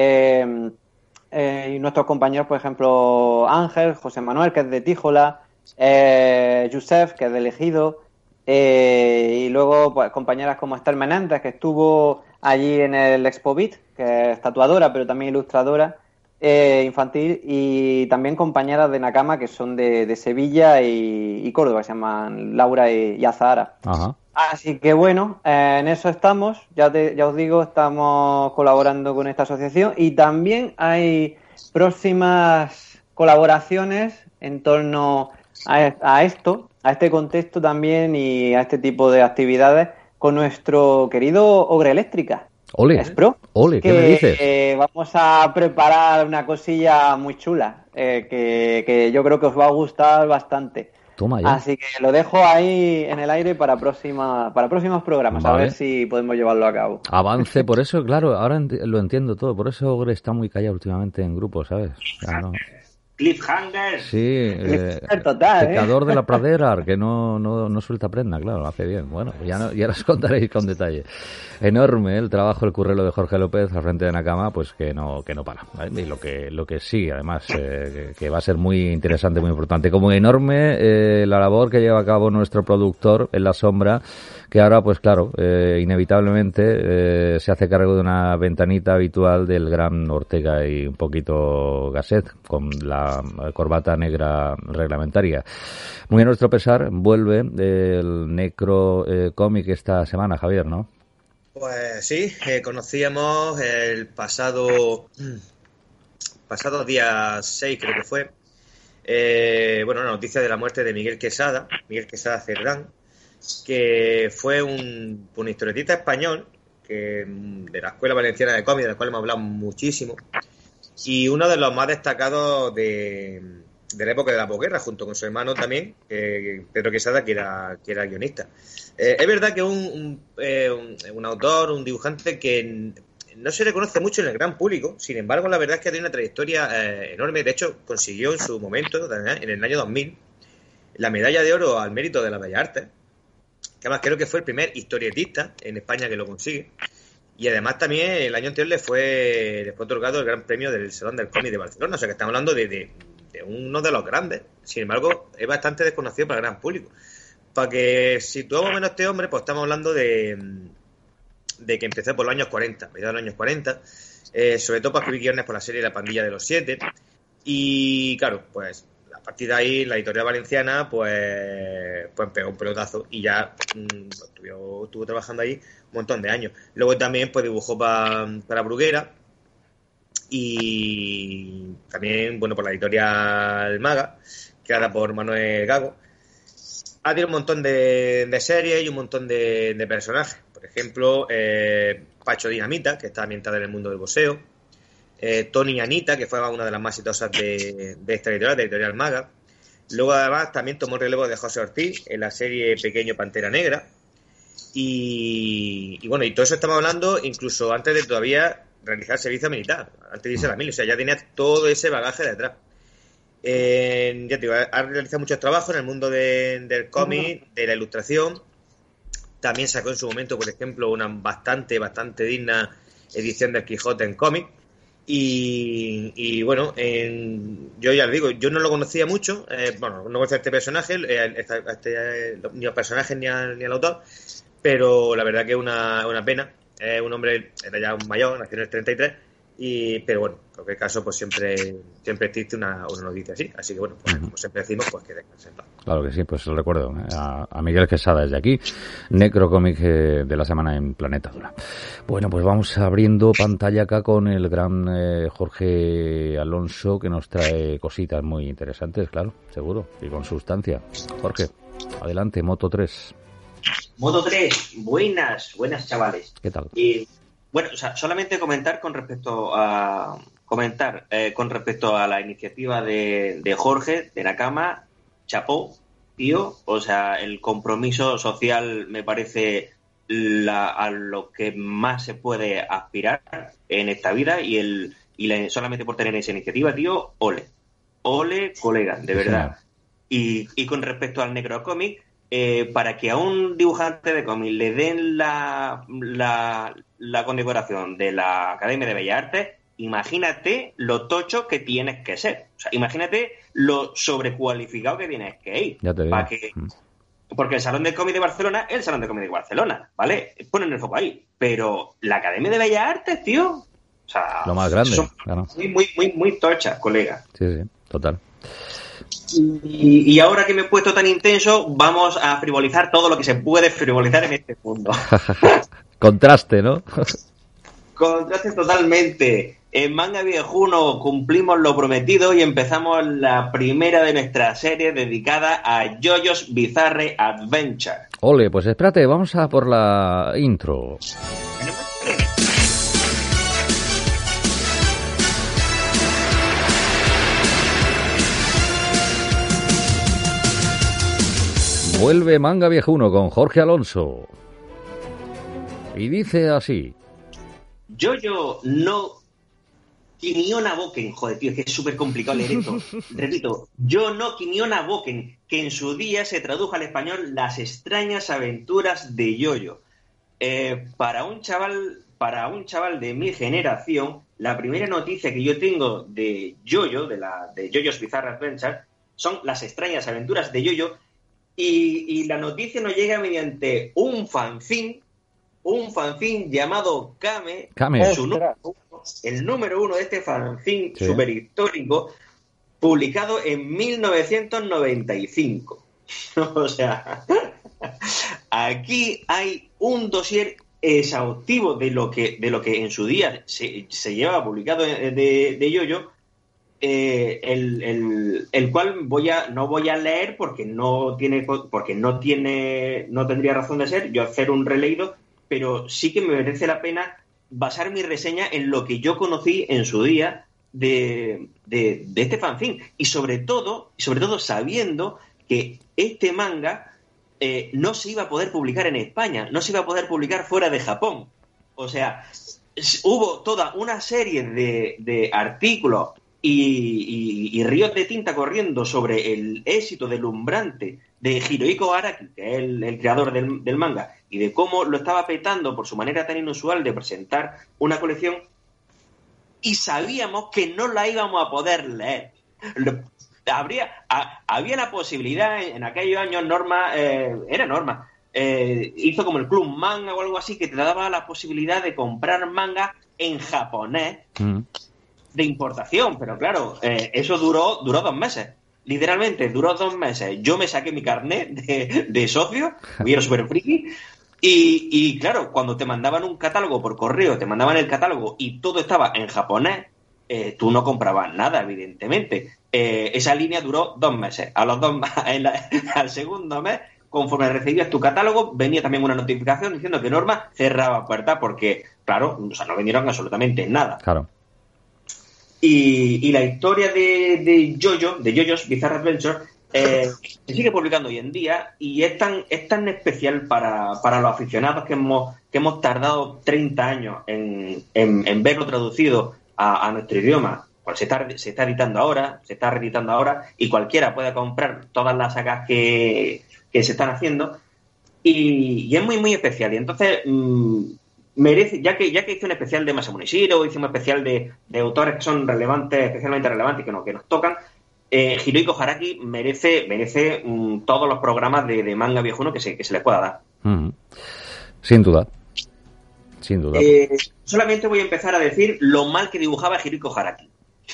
y nuestros compañeros, por ejemplo, Ángel, José Manuel, que es de Tíjola, Yusef, que es de Ejido, y luego pues compañeras como Esther Menéndez, que estuvo allí en el Expo Beat, que es tatuadora, pero también ilustradora infantil, y también compañeras de Nakama que son de Sevilla y Córdoba, se llaman Laura y Azahara. Ajá. Así que bueno, en eso estamos, ya os digo, estamos colaborando con esta asociación y también hay próximas colaboraciones en torno a esto, a este contexto también y a este tipo de actividades con nuestro querido Ogre Eléctrica. Ole, Espro, ole, ¿qué me dices? Vamos a preparar una cosilla muy chula que yo creo que os va a gustar bastante. Toma ya. Así que lo dejo ahí en el aire para próximos programas, Vale. a ver si podemos llevarlo a cabo. Avance, por eso, claro, ahora lo entiendo todo. Por eso Ogre está muy callado últimamente en grupo, ¿sabes? Ya no. Cliffhanger. Sí, Total, pecador de la pradera, que no suelta prenda, claro, hace bien. Bueno, ya os contaréis con detalle. Enorme el trabajo, el currelo de Jorge López al frente de Nakama, pues que no para. ¿Vale? Y lo que sí, además, que va a ser muy interesante, muy importante. Como enorme la labor que lleva a cabo nuestro productor en la sombra, que ahora, pues claro, inevitablemente se hace cargo de una ventanita habitual del gran Ortega y un poquito Gasset, con la corbata negra reglamentaria. Muy a nuestro pesar, vuelve el Necro cómic esta semana, Javier, ¿no? Pues sí, conocíamos el pasado día 6, creo que fue, la noticia de la muerte de Miguel Quesada Cerdán, que fue un historietista español de la Escuela Valenciana de Cómic, de la cual hemos hablado muchísimo, y uno de los más destacados de la época de la posguerra, junto con su hermano también, Pedro Quesada, que era guionista. Es verdad que un autor, un dibujante que no se reconoce mucho en el gran público, sin embargo, la verdad es que tiene una trayectoria enorme. De hecho, consiguió en su momento, en el año 2000, la medalla de oro al mérito de las bellas artes, que además creo que fue el primer historietista en España que lo consigue. Y además también el año anterior le fue otorgado el Gran Premio del Salón del Cómic de Barcelona. O sea que estamos hablando de uno de los grandes. Sin embargo, es bastante desconocido para el gran público. Para que situemos menos este hombre, pues estamos hablando de que empezó por los años 40, mediados de los años 40, sobre todo para escribir guiones por la serie La Pandilla de los Siete. Y claro, pues a partir de ahí la editorial valenciana pues pegó un pelotazo y ya estuvo trabajando ahí un montón de años. Luego también pues dibujó para Bruguera y también por la editorial Maga, creada por Manuel Gago. Ha tenido un montón de series y un montón de personajes. Por ejemplo, Pacho Dinamita, que está ambientada en el mundo del boxeo. Tony Anita, que fue una de las más exitosas de esta editorial, de editorial Maga. Luego además también tomó el relevo de José Ortiz en la serie Pequeño Pantera Negra. Y todo eso estamos hablando incluso antes de todavía realizar servicio militar, antes de irse a la mil. O sea, ya tenía todo ese bagaje detrás. Ya te digo, ha realizado muchos trabajos en el mundo del cómic, de la ilustración. También sacó en su momento, por ejemplo, una bastante digna edición del Quijote en cómic. Y bueno, yo ya le digo, yo no lo conocía mucho, no conocía a este personaje, ni los personajes ni al autor, pero la verdad que es una pena. Un hombre, era ya un mayor, nació en el 33, pero bueno, en cualquier caso, pues siempre existe una noticia así que bueno, pues como siempre decimos, pues que descansen en paz. Claro que sí, pues lo recuerdo a Miguel Quesada desde aquí, Necrocómic de la semana en Planeta Dura. Bueno, pues vamos abriendo pantalla acá con el gran Jorge Alonso, que nos trae cositas muy interesantes, claro, seguro, y con sustancia. Jorge, adelante, Moto 3. Moto 3, buenas chavales. ¿Qué tal? Solamente comentar con respecto a la iniciativa de Jorge, de Nakama, chapó, tío, o sea, el compromiso social me parece a lo que más se puede aspirar en esta vida solamente por tener esa iniciativa, tío, ole, colega, de verdad. Y con respecto al Necrocómic, para que a un dibujante de cómic le den la condecoración de la Academia de Bellas Artes, imagínate lo tocho que tienes que ser. O sea, imagínate lo sobrecualificado que tienes que ir. Ya te digo. Porque el Salón del Cómic de Barcelona es el Salón del Cómic de Barcelona, ¿vale? Ponen el foco ahí. Pero la Academia de Bellas Artes, tío, o sea, lo más grande, son claro. muy tochas, colega. Sí, total. Y ahora que me he puesto tan intenso, vamos a frivolizar todo lo que se puede frivolizar en este mundo. Contraste, ¿no? Contraste totalmente. En Manga Viejuno cumplimos lo prometido y empezamos la primera de nuestras series dedicada a JoJo's Bizarre Adventure. Ole, pues espérate, vamos a por la intro. Vuelve Manga Viejuno con Jorge Alonso. Y dice así. JoJo no Kimiona Boken, joder, tío, es que es súper complicado leer esto. Repito, Yo no Kimiona Boken, que en su día se tradujo al español Las extrañas aventuras de JoJo. Para un chaval de mi generación, la primera noticia que yo tengo de JoJo, de JoJo's Bizarre Adventure, son Las extrañas aventuras de JoJo, y la noticia nos llega mediante un fanzine llamado Kame. El número uno de este fanzine super histórico, publicado en 1995. O sea, aquí hay un dossier exhaustivo de lo que en su día se llevaba publicado de JoJo, el cual no voy a leer porque no tendría razón de ser yo hacer un releído, pero sí que me merece la pena basar mi reseña en lo que yo conocí en su día de este fanzine, y sobre todo sabiendo que este manga no se iba a poder publicar en España, no se iba a poder publicar fuera de Japón. O sea, hubo toda una serie de artículos y ríos de tinta corriendo sobre el éxito deslumbrante de Hirohiko Araki, que es el creador del manga, y de cómo lo estaba petando por su manera tan inusual de presentar una colección, y sabíamos que no la íbamos a poder leer. Había la posibilidad, en aquellos años Norma hizo como el Club Manga o algo así, que te daba la posibilidad de comprar manga en japonés de importación, pero claro, eso duró 2 meses. Literalmente duró 2 meses. Yo me saqué mi carnet de socio, y era súper friki, y claro, cuando te mandaban un catálogo por correo, te mandaban el catálogo y todo estaba en japonés, tú no comprabas nada, evidentemente. Esa línea duró 2 meses. Al segundo mes, conforme recibías tu catálogo, venía también una notificación diciendo que Norma cerraba puertas porque, claro, o sea, no vendieron absolutamente nada. Claro. Y la historia de JoJo's Bizarre Adventure, se sigue publicando hoy en día, y es tan especial para los aficionados que hemos tardado 30 años en verlo traducido a nuestro idioma. Pues se está editando ahora, se está reeditando ahora, y cualquiera puede comprar todas las sagas que se están haciendo, y es muy, muy especial. Y entonces merece, ya que hice un especial de Masamune Shirow, hice un especial de autores que son especialmente relevantes, que nos tocan, Hirohiko Araki merece todos los programas de Manga Viejuno que se les pueda dar. Sin duda. Solamente voy a empezar a decir lo mal que dibujaba Hirohiko Araki.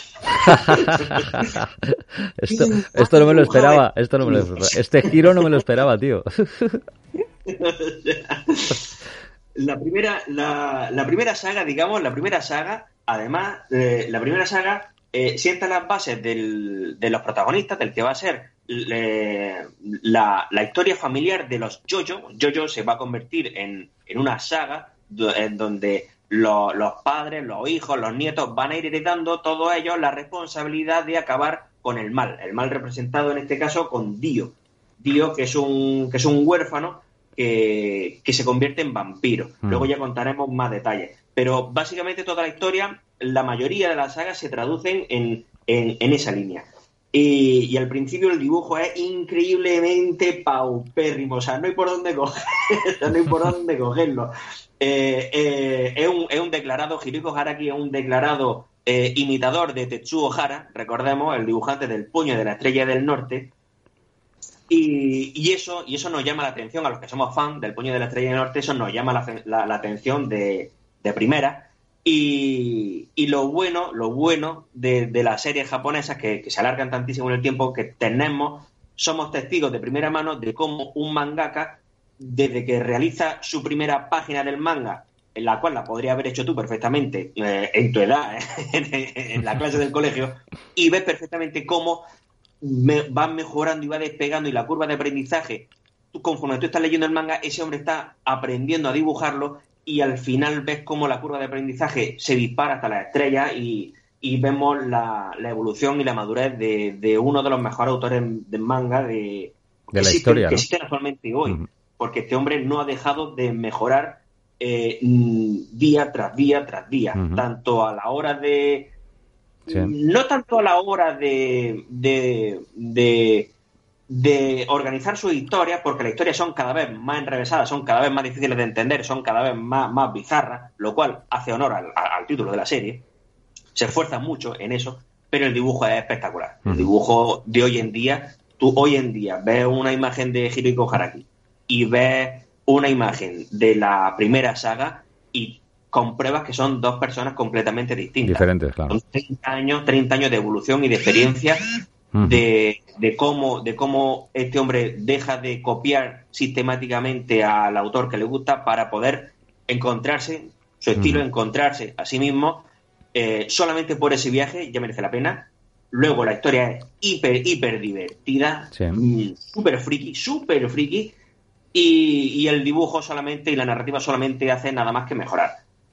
Esto no me lo esperaba. Este giro no me lo esperaba, tío. La primera saga, además, sienta las bases de los protagonistas, del que va a ser la historia familiar de los JoJo. JoJo se va a convertir en una saga en donde los padres, los hijos, los nietos van a ir heredando todos ellos la responsabilidad de acabar con el mal representado en este caso con Dio, que es un huérfano que se convierte en vampiro. Luego ya contaremos más detalles, pero básicamente toda la historia, la mayoría de las sagas se traducen en esa línea. Y al principio el dibujo es increíblemente paupérrimo, o sea, no hay por dónde cogerlo. Es un declarado, Hirohiko Araki es un declarado imitador de Tetsuo Hara, recordemos, el dibujante del Puño de la Estrella del Norte, y eso nos llama la atención a los que somos fans del Puño de la Estrella del Norte, eso nos llama la atención de primera. Y lo bueno de las series japonesas que se alargan tantísimo en el tiempo, que somos testigos de primera mano de cómo un mangaka, desde que realiza su primera página del manga, en la cual la podría haber hecho tú perfectamente en tu edad, en la clase del colegio, y ves perfectamente cómo va mejorando y va despegando, y la curva de aprendizaje, conforme tú estás leyendo el manga, ese hombre está aprendiendo a dibujarlo, y al final ves cómo la curva de aprendizaje se dispara hasta las estrellas y vemos la evolución y la madurez de uno de los mejores autores de manga de la historia, que existen actualmente hoy. Uh-huh. Porque este hombre no ha dejado de mejorar día tras día tras día, uh-huh. tanto a la hora de... Sí. No tanto a la hora de organizar sus historias, porque las historias son cada vez más enrevesadas, son cada vez más difíciles de entender, son cada vez más bizarras, lo cual hace honor al título de la serie. Se esfuerza mucho en eso, pero el dibujo es espectacular. El dibujo de hoy en día, tú hoy en día ves una imagen de Hirohiko Araki y ves una imagen de la primera saga y compruebas que son dos personas completamente distintas. Diferentes, claro. Son 30 años de evolución y de experiencia de cómo este hombre deja de copiar sistemáticamente al autor que le gusta para poder encontrarse su estilo, encontrarse a sí mismo. Solamente por ese viaje ya merece la pena. Luego la historia es hiper divertida, súper friki, y el dibujo solamente y la narrativa solamente hace nada más que mejorar.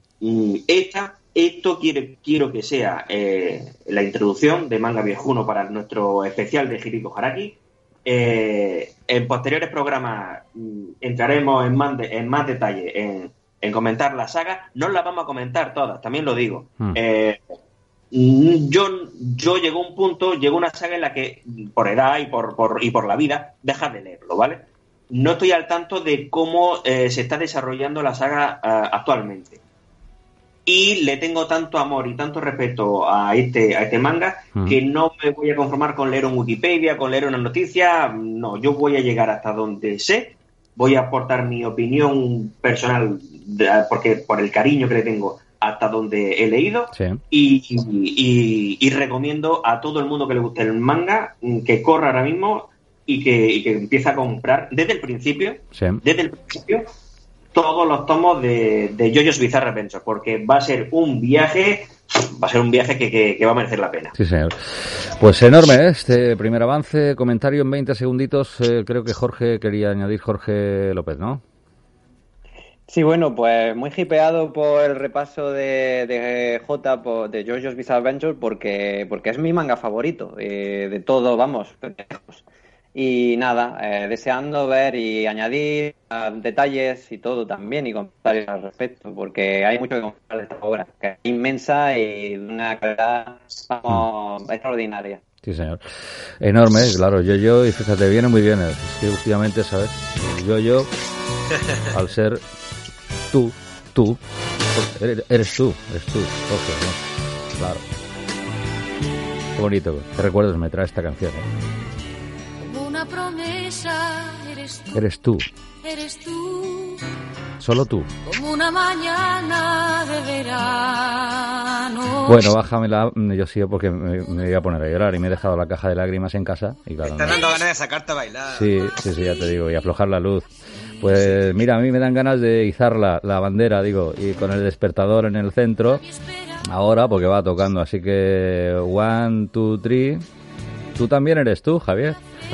Esto quiero que sea la introducción de Manga Viejuno para nuestro especial de Hirohiko Araki. En posteriores programas entraremos en más detalle en comentar la saga. No las vamos a comentar todas, también lo digo. Yo llegó una saga en la que por edad y por la vida dejas de leerlo, ¿vale? No estoy al tanto de cómo se está desarrollando la saga actualmente. Y le tengo tanto amor y tanto respeto a este manga que no me voy a conformar con leer un Wikipedia, con leer una noticia. No, yo voy a llegar hasta donde sé, voy a aportar mi opinión personal, porque por el cariño que le tengo hasta donde he leído, y recomiendo a todo el mundo que le guste el manga que corra ahora mismo y que empiece a comprar desde el principio todos los tomos de JoJo's Bizarre Adventure, porque va a ser un viaje que va a merecer la pena. Sí, señor. Pues enorme, este primer avance, comentario en 20 segunditos, creo que Jorge quería añadir, Jorge López, ¿no? Sí, bueno, pues muy hipeado por el repaso de de JoJo's Bizarre Adventure porque es mi manga favorito, de todo, vamos, lejos. Y nada, deseando ver y añadir detalles y todo también y comentarios al respecto, porque hay mucho que comentar de esta obra, que es inmensa y de una calidad extraordinaria. Sí, señor. Enorme, claro, yo y fíjate, viene muy bien, es que últimamente, ¿sabes? Yo, al ser tú, eres tú, Jorge, ¿no? Claro. Qué bonito, qué recuerdos me trae esta canción, ¿eh? Una promesa, Eres tú. Solo tú. Como una mañana de verano. Bueno, bájamela, yo sigo porque me voy a poner a llorar y me he dejado la caja de lágrimas en casa. Y claro, me están dando ganas de sacarte a bailar. Sí, ya te digo, y aflojar la luz. Pues mira, a mí me dan ganas de izar la bandera, digo, y con el despertador en el centro, ahora porque va tocando, así que 1, 2, 3, tú también eres tú, Javier.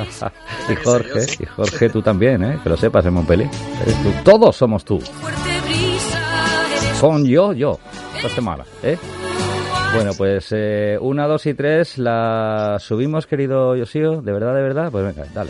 y Jorge, tú también, que lo sepas en Montpellier. Eres tú. Todos somos tú. Con yo. Esta semana, Bueno, pues 1, 2 y 3 la subimos, querido Yoshio. ¿De verdad? Pues venga, dale.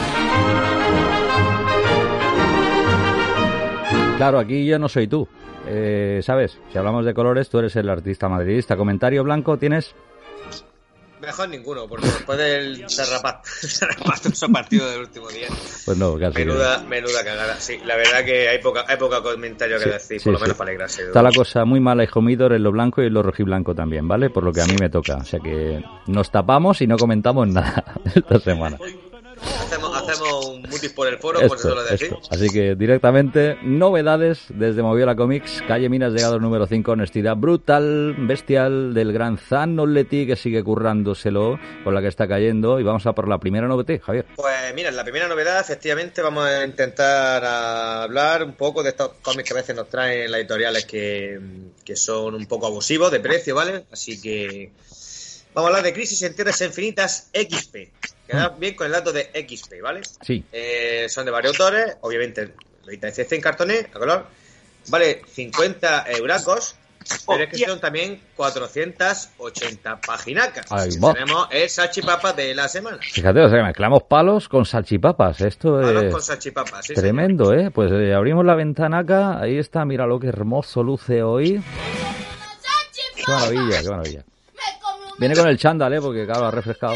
Claro, aquí yo no soy tú. ¿Sabes? Si hablamos de colores, tú eres el artista madridista. ¿Comentario blanco tienes? Mejor ninguno, porque después del serrapatoso partido del último día. Pues no, casi. Menuda cagada. Sí, la verdad que hay poca comentario que decir, por lo menos para alegrarse. Está la cosa muy mala, hijo Midor, en lo blanco y en lo rojiblanco también, ¿vale? Por lo que a mí me toca. O sea que nos tapamos y no comentamos nada esta semana. Hacemos un mutis por el foro, por eso lo decís. Así que directamente, novedades desde Moviola Comics. Calle Minas, llegado al número 5, honestidad brutal, bestial, del gran Zanoletti, que sigue currándoselo con la que está cayendo. Y vamos a por la primera novedad, Javier. Pues mira, la primera novedad, efectivamente, vamos a intentar hablar un poco de estos cómics que a veces nos traen las editoriales que son un poco abusivos de precio, ¿vale? Así que vamos a hablar de Crisis en Tierras Infinitas XP. Quedad bien con el dato de XP, ¿vale? Sí. Son de varios autores, obviamente lo edita CC en cartoné, a color. Vale 50 euracos, pero es que son también 480 paginacas. Tenemos el salchipapa de la semana. Fíjate, o sea, mezclamos palos con salchipapas. Esto palos con salchipapas, sí, tremendo, señor. Pues abrimos la ventanaca, ahí está, mira lo que hermoso luce hoy. Qué maravilla, qué maravilla. Viene con el chándal, porque claro, ha refrescado.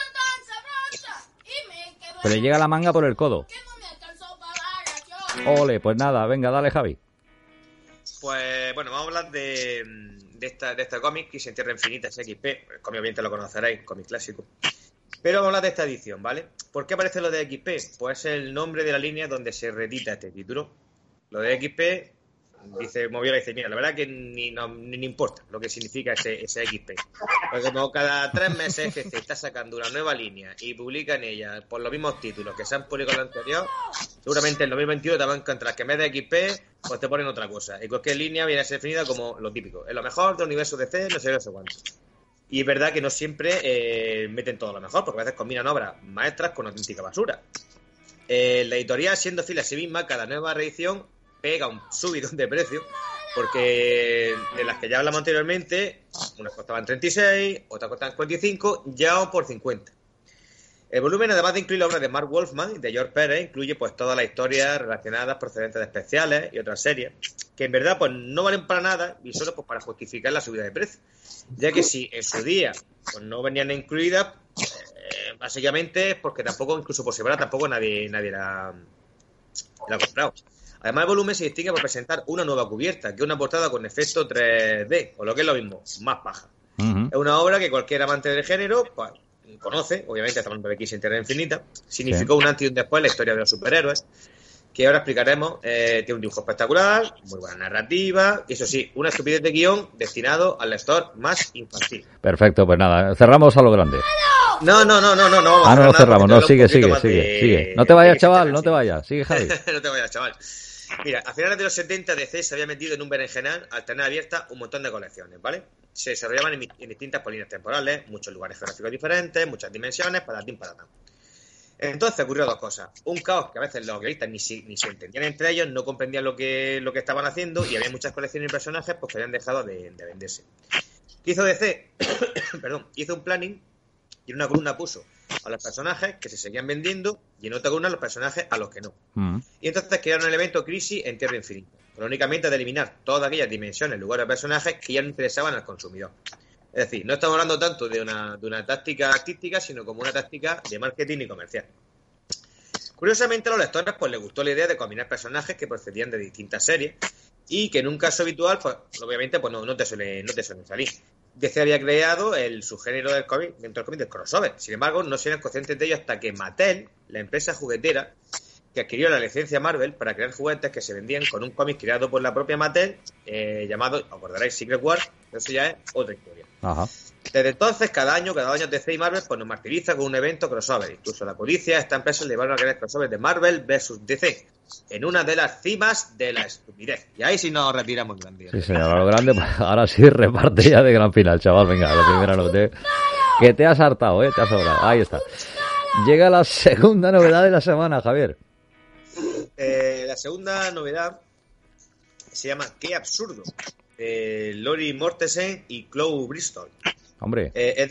Pero le llega la manga por el codo. Ole, pues nada, venga, dale, Javi. Pues bueno, vamos a hablar de este cómic, Crisis en Tierras Infinitas XP. El cómic obviamente lo conoceréis, cómic clásico. Pero vamos a hablar de esta edición, ¿vale? ¿Por qué aparece lo de XP? Pues es el nombre de la línea donde se reedita este título. Lo de XP, dice Moviola, dice, mira, la verdad que ni importa lo que significa ese XP. Porque como cada 3 meses que se está sacando una nueva línea y publica en ella por los mismos títulos que se han publicado en el anterior, seguramente en 2021 te van a encontrar que en vez de XP, pues te ponen otra cosa. Y cualquier línea viene a ser definida como lo típico. Es lo mejor del universo DC, no sé cuánto. Y es verdad que no siempre meten todo lo mejor, porque a veces combinan obras maestras con auténtica basura. La editorial, siendo fiel a sí misma, cada nueva reedición pega un subidón de precio, porque de las que ya hablamos anteriormente, unas costaban 36, otras costaban 45, ya por 50. El volumen, además de incluir la obra de Mark Wolfman y de George Pérez, incluye pues todas las historias relacionadas procedentes de especiales y otras series, que en verdad pues no valen para nada y solo pues para justificar la subida de precio, ya que si en su día pues no venían incluidas, básicamente es porque tampoco, incluso por separado, tampoco nadie la ha comprado. Además, el volumen se distingue por presentar una nueva cubierta, que es una portada con efecto 3D, o lo que es lo mismo, más paja. Es una obra que cualquier amante del género pues, conoce, obviamente estamos hablando de Crisis en Tierras Infinitas, significó un antes y un después en la historia de los superhéroes, que ahora explicaremos. Tiene un dibujo espectacular, muy buena narrativa, y eso sí, una estupidez de guión destinado al lector más infantil. Perfecto, pues nada, cerramos a lo grande. No. No cerramos, no, sigue. No te vayas, chaval, no te vayas. Sigue, Javi. No te vayas, chaval. Mira, a finales de los 70 DC se había metido en un berenjenal al tener abiertas un montón de colecciones, ¿vale? Se desarrollaban en distintas líneas temporales, muchos lugares geográficos diferentes, muchas dimensiones, patatín. Entonces ocurrió dos cosas. Un caos que a veces los guionistas ni se entendían entre ellos, no comprendían lo que estaban haciendo, y había muchas colecciones y personajes pues, que habían dejado de venderse. ¿Qué hizo DC? Hizo un planning y en una columna puso a los personajes que se seguían vendiendo y en otra columna los personajes a los que no. Y entonces crearon el evento Crisis en Tierra Infinita, con únicamente de eliminar todas aquellas dimensiones, lugares o personajes que ya no interesaban al consumidor. Es decir, no estamos hablando tanto de una táctica artística, sino como una táctica de marketing y comercial. Curiosamente a los lectores pues les gustó la idea de combinar personajes que procedían de distintas series y que en un caso habitual, pues obviamente pues no te suelen salir. DC había creado el subgénero del cómic dentro del cómic del crossover. Sin embargo, no se eran conscientes de ello hasta que Mattel, la empresa juguetera que adquirió la licencia Marvel para crear juguetes que se vendían con un cómic creado por la propia Mattel, llamado, acordaréis, Secret Wars, eso ya es otra historia. Ajá. Desde entonces, cada año DC y Marvel pues nos martiriza con un evento crossover. Incluso la codicia, esta empresa le llevaron a crear crossover de Marvel versus DC, en una de las cimas de la estupidez. Y ahí sí nos retiramos grande. Sí, señor, a lo grande, ahora sí reparte ya de gran final, chaval. Venga, la primera novedad. Que te has hartado, te has sobrado. Ahí está. Llega la segunda novedad de la semana, Javier. La segunda novedad se llama Qué absurdo. Lori Mortensen y Chloe Bristol. Hombre. Es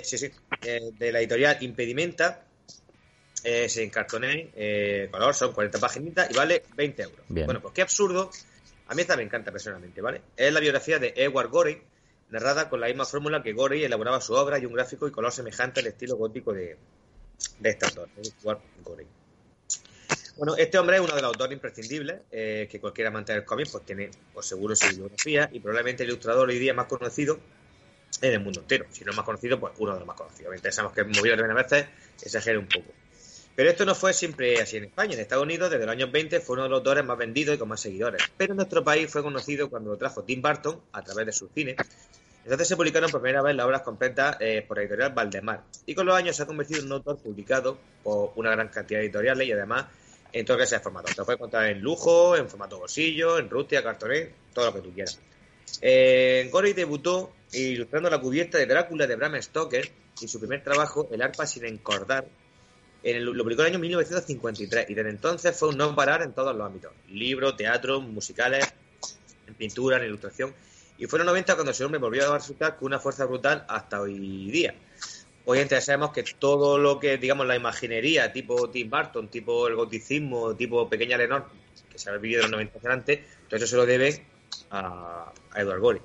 de la editorial Impedimenta. Se encartoné, color, son 40 paginitas y vale 20 euros. Bien. Bueno, pues Qué absurdo. A mí esta me encanta personalmente, ¿vale? Es la biografía de Edward Gorey, narrada con la misma fórmula que Gorey elaboraba su obra y un gráfico y color semejante al estilo gótico de este autor, Edward Gorey. Bueno, este hombre es uno de los autores imprescindibles que cualquier amante del cómic pues tiene por seguro su bibliografía y probablemente el ilustrador hoy día más conocido en el mundo entero. Si no es más conocido, pues uno de los más conocidos. Obviamente sabemos que movido también a veces exagera un poco. Pero esto no fue siempre así en España. En Estados Unidos, desde los años 20, fue uno de los autores más vendidos y con más seguidores. Pero en nuestro país fue conocido cuando lo trajo Tim Burton a través de sus cines. Entonces se publicaron por primera vez las obras completas por la editorial Valdemar. Y con los años se ha convertido en un autor publicado por una gran cantidad de editoriales y además en todo lo que sea formato. Te puedes encontrar en lujo, en formato bolsillo, en rústica, cartoné, todo lo que tú quieras. Gorey debutó ilustrando la cubierta de Drácula de Bram Stoker y su primer trabajo, El arpa sin encordar, lo publicó en el año 1953 y desde entonces fue un no parar en todos los ámbitos: libros, teatro, musicales, en pintura, en ilustración. Y fue en los 90 cuando ese hombre volvió a resultar con una fuerza brutal hasta hoy día. Hoy en día sabemos que todo lo que, digamos, la imaginería tipo Tim Burton, tipo el goticismo, tipo Pequeña Lenore, que se ha vivido de los 90 hacia adelante, todo eso se lo debe a Edward Gorey.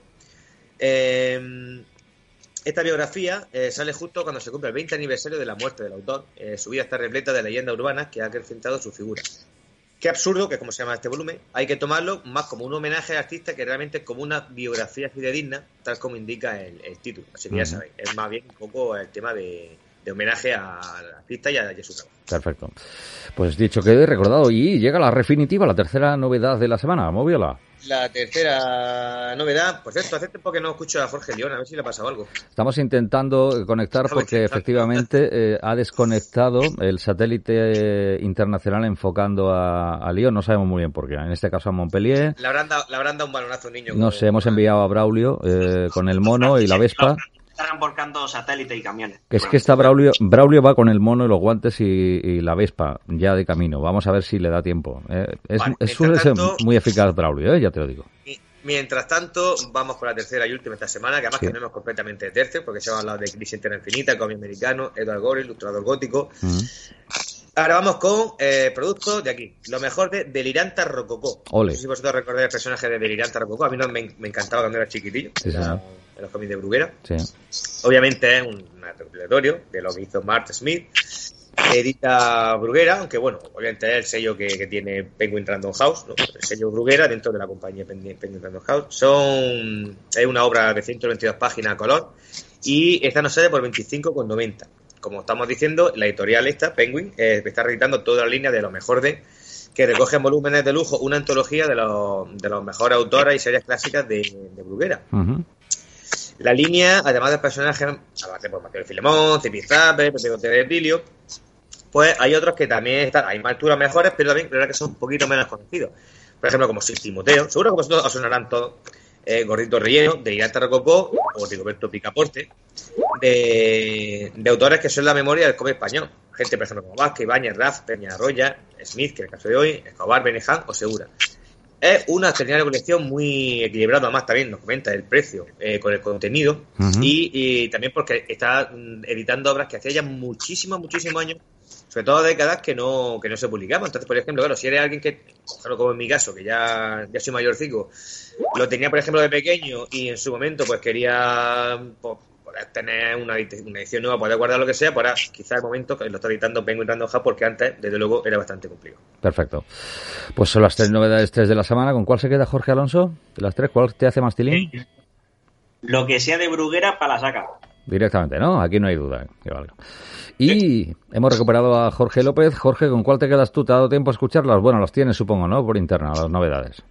Esta biografía sale justo cuando se cumple el 20 aniversario de la muerte del autor. Su vida está repleta de leyendas urbanas que ha acrecentado su figura. Qué absurdo, que es como se llama este volumen, hay que tomarlo más como un homenaje al artista que realmente como una biografía fidedigna, tal como indica el título. Así que ya sabéis, es más bien un poco el tema de homenaje al artista y a su trabajo. Perfecto. Pues dicho que he recordado, y llega la definitiva, la tercera novedad de la semana. Moviola. La tercera novedad, por cierto, hace tiempo que no escucho a Jorge León, a ver si le ha pasado algo. Estamos intentando conectar porque efectivamente ha desconectado el satélite internacional enfocando a Lyon, no sabemos muy bien por qué, en este caso a Montpellier. Le habrán dado un balonazo a un niño. No sé, hemos enviado a Braulio con el mono y la Vespa. Están volcando satélites y camiones. Es que está Braulio va con el mono y los guantes y la Vespa ya de camino. Vamos a ver si le da tiempo. Suele ser muy eficaz Braulio, ya te lo digo. Mientras tanto, vamos con la tercera y última esta semana, que además cambiamos completamente de tercio, porque se va a hablar de Crisis en Tierra Infinita, cómic americano, Edward Gorey, ilustrador gótico. Ahora vamos con productos de aquí. Lo mejor de Deliranta Rococó. Ole. No sé si vosotros recordáis el personaje de Deliranta Rococó. A mí no me encantaba cuando era chiquitillo. Sí, en los cómics de Bruguera. Sí. Obviamente es un recopilatorio de lo que hizo Mark Smith. Edita Bruguera, aunque bueno, obviamente es el sello que tiene Penguin Random House, ¿no? El sello Bruguera dentro de la compañía Penguin Random House. Es una obra de 122 páginas a color y esta nos sale por 25,90. Como estamos diciendo, la editorial esta, Penguin, está reeditando toda la línea de lo mejor de, que recoge en volúmenes de lujo una antología de los mejores autores y series clásicas de Bruguera. La línea, además de personajes, aparte por Mateo Filemón, Zipizape, Pepe González Brilio, pues hay otros que también están, hay más alturas mejores, pero también creo que son un poquito menos conocidos. Por ejemplo, como Sir Timoteo, seguro que vosotros os sonarán todos, Gordito Relleno, de Deliranta Rococó, o Rigoberto Picaporte, de autores que son la memoria del cómic español. Gente, por ejemplo, como Vázquez, Ibáñez, Raff, Peña Arroya, Smith, que en el caso de hoy, Escobar, Beneján o Segura. Es una extraordinaria colección muy equilibrada, además también nos comenta el precio con el contenido y también porque está editando obras que hacía ya muchísimos años, sobre todo décadas que no se publicaban. Entonces, por ejemplo, claro, si eres alguien que, como en mi caso, que ya soy mayorcico, lo tenía, por ejemplo, de pequeño y en su momento pues quería poder tener una edición nueva, poder guardar lo que sea, pues ahora quizás el momento que lo está editando Penguin Random House, porque antes, desde luego, era bastante complicado. Perfecto. Pues son las tres novedades de la semana. ¿Con cuál se queda Jorge Alonso? De las tres, ¿cuál te hace más tilín? Lo que sea de Bruguera para la saca. Directamente, ¿no? Aquí no hay duda que valga. Y hemos recuperado a Jorge López. Jorge, ¿con cuál te quedas tú? ¿Te ha dado tiempo a escucharlas? Bueno, las tienes, supongo, ¿no? Por interna, las novedades.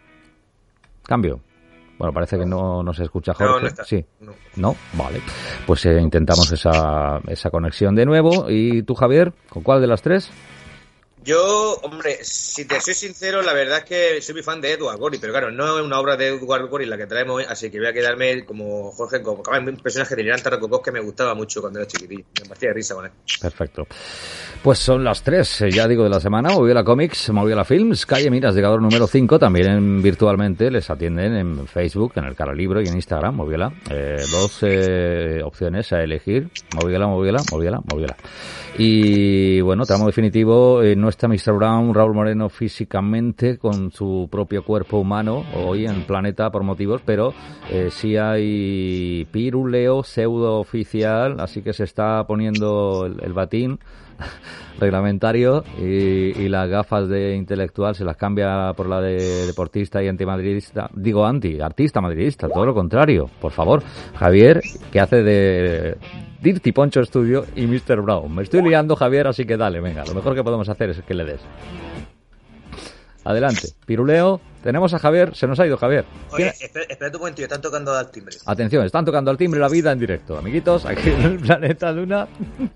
Cambio. Bueno, parece que no se escucha Jorge. No, no está. Sí. No, vale. Pues intentamos esa conexión de nuevo. ¿Y tú, Javier? ¿Con cuál de las tres? Yo, hombre, si te soy sincero, la verdad es que soy muy fan de Edward Gorey, pero claro, no es una obra de Edward Gorey la que traemos hoy, así que voy a quedarme como Jorge, como un personaje de Deliranta Rococó que me gustaba mucho cuando era chiquitillo. Me partía de risa con él. Perfecto. Pues son las tres, ya digo, de la semana. Moviola Comics, Moviola Films, calle Miras de Gador número 5, también virtualmente les atienden en Facebook, en el Cara Libro y en Instagram, Moviola. Dos opciones a elegir, Moviola. Y bueno, tramo definitivo, no está está Mr. Brown, Raúl Moreno físicamente con su propio cuerpo humano hoy en Planeta por motivos, pero sí hay piruleo pseudo oficial, así que se está poniendo el batín reglamentario y las gafas de intelectual se las cambia por la de deportista y antimadridista, digo artista madridista, todo lo contrario, por favor. Javier, que hace de Dirty Poncho Studio y Mr. Brown. Me estoy liando, Javier, así que dale, venga, lo mejor que podemos hacer es que le des. Adelante, piruleo. Tenemos a Javier, se nos ha ido Javier. Oye, espera un momento, están tocando al timbre. Atención, están tocando al timbre la vida en directo. Amiguitos, aquí en el Planeta Duna.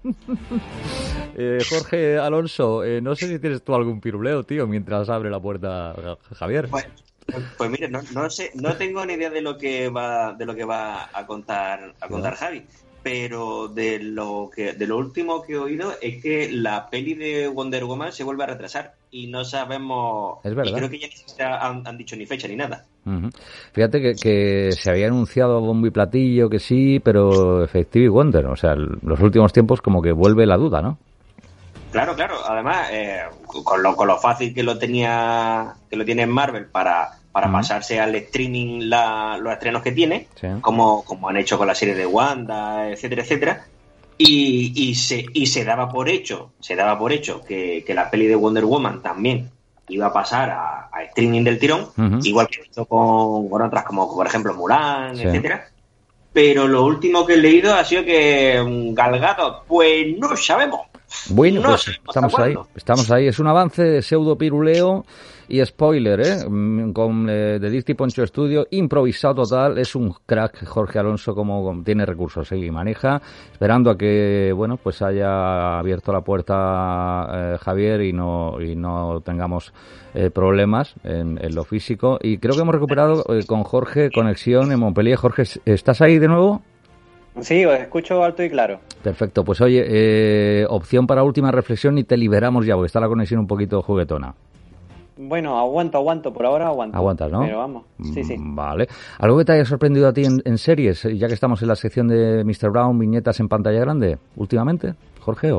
Jorge Alonso, no sé si tienes tú algún piruleo, tío, mientras abre la puerta Javier. Pues mire, no sé, no tengo ni idea de lo que va a contar Javi. Pero de lo último que he oído es que la peli de Wonder Woman se vuelve a retrasar y no sabemos. Es verdad. Y creo que ya ni siquiera han dicho ni fecha ni nada. Uh-huh. Fíjate que se había anunciado a bombo y platillo que sí, pero Effective Wonder, o sea, los últimos tiempos como que vuelve la duda, ¿no? Claro. Además, con lo fácil que lo tiene Marvel para pasarse al streaming los estrenos que tiene, sí, como han hecho con la serie de Wanda, etcétera, y se daba por hecho que la peli de Wonder Woman también iba a pasar a streaming del tirón, uh-huh, igual que hizo con otras como por ejemplo Mulan, sí, etcétera. Pero lo último que he leído ha sido que Gal Gadot, pues no sabemos. Bueno, no, pues estamos ahí. Es un avance de pseudo piruleo y spoiler, con The Dirty Poncho Studio, improvisado total. Es un crack Jorge Alonso, como tiene recursos y maneja, esperando a que, bueno, pues haya abierto la puerta Javier y no tengamos problemas en lo físico. Y creo que hemos recuperado con Jorge conexión en Montpellier. Jorge, ¿estás ahí de nuevo? Sí, os escucho alto y claro. Perfecto, pues oye, opción para última reflexión y te liberamos ya, porque está la conexión un poquito juguetona. Bueno, aguanto, por ahora aguanto. Aguantas, ¿no? Pero vamos, sí. Vale. ¿Algo que te haya sorprendido a ti en series, ya que estamos en la sección de Mr. Brown, viñetas en pantalla grande, últimamente, Jorge?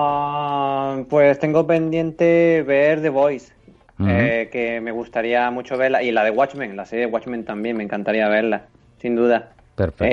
Pues tengo pendiente ver The Voice, uh-huh, que me gustaría mucho verla, y la de Watchmen, la serie de Watchmen también, me encantaría verla, sin duda. Perfecto.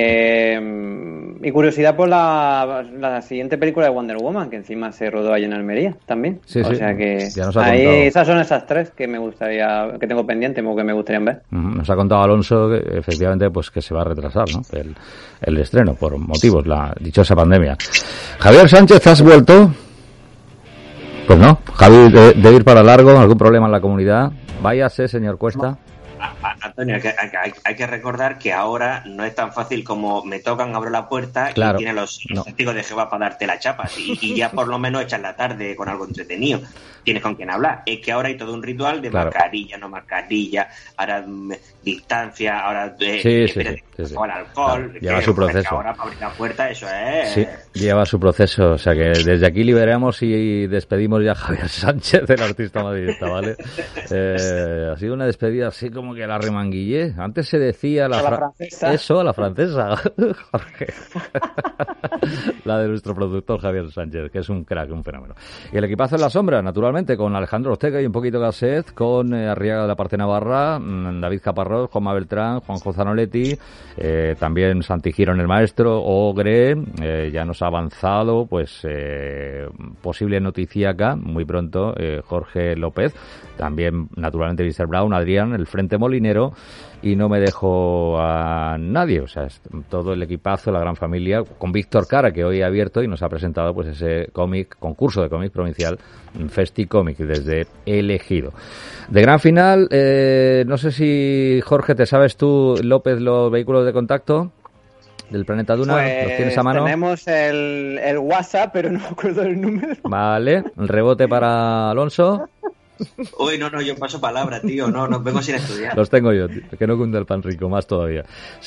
Y curiosidad por la siguiente película de Wonder Woman, que encima se rodó allí en Almería también. Sí, o sea que ya nos ha contado. Esas son esas tres que que tengo pendiente o que me gustaría ver. Nos ha contado Alonso que efectivamente pues que se va a retrasar, ¿no? El estreno por motivos, la dichosa pandemia. Javier Sánchez, ¿has vuelto? Pues no, Javi debe ir para largo, algún problema en la comunidad. Váyase, señor Cuesta. Antonio, hay que recordar que ahora no es tan fácil como me tocan, abro la puerta, claro, y tienen los testigos de Jehová para darte la chapa y ya por lo menos echas la tarde con algo entretenido. Tienes con quién hablar. Es que ahora hay todo un ritual de mascarilla, no mascarilla, ahora distancia, ahora con alcohol. Claro, lleva su proceso. Ahora para abrir la puerta eso es... Sí, lleva su proceso. O sea que desde aquí liberamos y despedimos ya a Javier Sánchez, del artista madridista, ¿vale? Ha sido una despedida así como que la remanguillé. Antes se decía la francesa. Eso, la francesa. Jorge. La de nuestro productor Javier Sánchez, que es un crack, un fenómeno. Y el equipazo en la sombra, naturalmente, con Alejandro Ortega y un poquito Gasset, con Arriaga de la parte Navarra, David Caparrós, Juanma Beltrán, Juanjo Zanoletti, también Santi Girón el maestro, Ogre, ya nos ha avanzado, pues, posible noticia acá, muy pronto, Jorge López, también, naturalmente, Mr. Brown, Adrián, el Frente Molinero, y no me dejo a nadie, o sea, es todo el equipazo, la gran familia, con Víctor Cara, que hoy ha abierto y nos ha presentado pues ese concurso de cómic provincial, Festicomic, desde El Ejido. De gran final, no sé si, Jorge, ¿te sabes tú, López, los vehículos de contacto del Planeta Duna? Pues ¿los tienes a mano? Tenemos el WhatsApp, pero no me acuerdo del número. Vale, el rebote para Alonso. Uy, no, yo paso palabra, tío, no vengo sin estudiar. Los tengo yo, tío, que no cunda el pan rico, más todavía.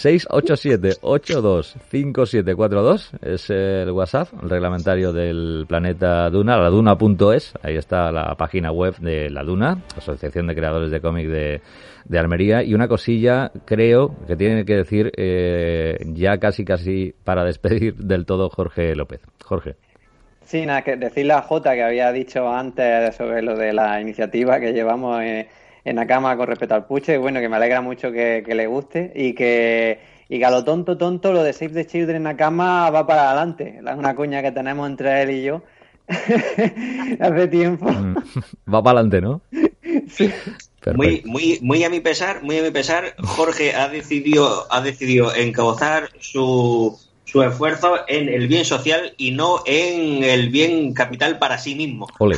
687-825742 es el WhatsApp, el reglamentario del Planeta Duna, laduna.es, ahí está la página web de La Duna, Asociación de Creadores de Cómic de Almería, y una cosilla, creo, que tiene que decir ya casi para despedir del todo Jorge López. Jorge. Sí, nada, que decirle a Jota que había dicho antes sobre lo de la iniciativa que llevamos en Nakama con respecto al puche, bueno, que me alegra mucho que le guste y que a lo tonto lo de Save the Children en Nakama va para adelante. Es una cuña que tenemos entre él y yo hace tiempo. Va para adelante, ¿no? Sí. Muy a mi pesar, Jorge ha decidido encauzar su esfuerzo en el bien social y no en el bien capital para sí mismo. Ole.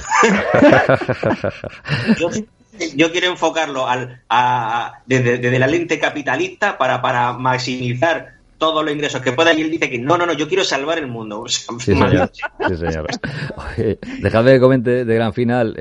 Yo quiero enfocarlo desde la lente capitalista para maximizar todos los ingresos que pueda, y él dice que no, yo quiero salvar el mundo. O sea, sí, señor. Sí, señor. Oye, dejadme que comente de gran final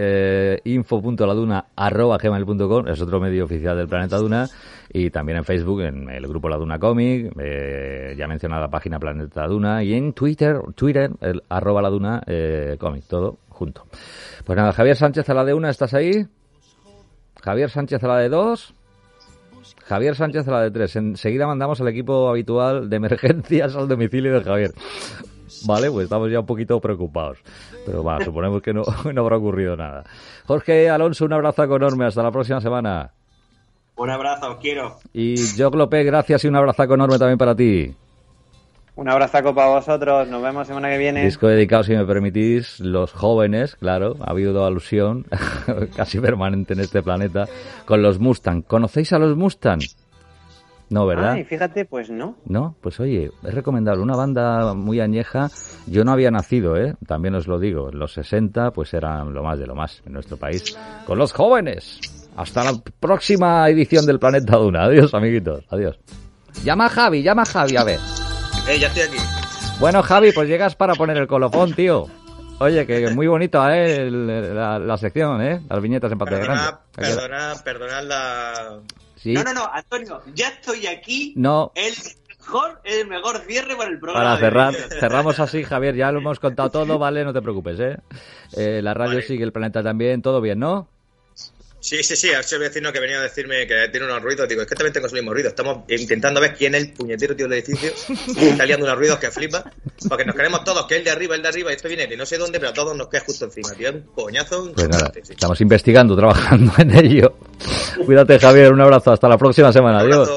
info.laduna@gmail.com, es otro medio oficial del Planeta Duna, y también en Facebook, en el grupo La Duna Comic, ya mencionada la página Planeta Duna, y en Twitter el @laduna comic, todo junto. Pues nada, Javier Sánchez a la de 1, ¿estás ahí? Javier Sánchez a la de 2. Javier Sánchez a la de 3. Enseguida mandamos al equipo habitual de emergencias al domicilio de Javier. Vale, pues estamos ya un poquito preocupados. Pero va, suponemos que no habrá ocurrido nada. Jorge Alonso, un abrazo enorme. Hasta la próxima semana. Un abrazo, os quiero. Y Joc López, gracias y un abrazo enorme también para ti. Un abrazo para vosotros, nos vemos semana que viene. Disco dedicado, si me permitís, los jóvenes, claro, ha habido alusión casi permanente en este planeta, con los Mustang. ¿Conocéis a los Mustang? No, ¿verdad? Ay, fíjate, pues no. No, pues oye, es recomendable, una banda muy añeja. Yo no había nacido, también os lo digo, en los 60 pues eran lo más de lo más en nuestro país. Con los jóvenes. Hasta la próxima edición del Planeta Duna. Adiós, amiguitos, adiós. Llama a Javi, a ver. Ya estoy aquí. Bueno, Javi, pues llegas para poner el colofón, tío. Oye, que muy bonito, la sección, las viñetas en pantalla grande. Perdonad la... ¿Sí? No, Antonio, ya estoy aquí. No. El mejor cierre para el programa. Para cerrar, cerramos así, Javier, ya lo hemos contado todo, ¿vale? No te preocupes, la radio vale. Sigue, el planeta también, todo bien, ¿no? Sí, el vecino que venía a decirme que tiene unos ruidos, digo, es que también tengo los mismos ruidos. Estamos intentando ver quién es el puñetero tío del edificio, está liando unos ruidos que flipa, porque nos queremos todos, que el de arriba, y esto viene de no sé dónde, pero a todos nos queda justo encima, tío, un coñazo. Pues nada, estamos investigando, trabajando en ello. Cuídate, Javier, un abrazo, hasta la próxima semana, adiós.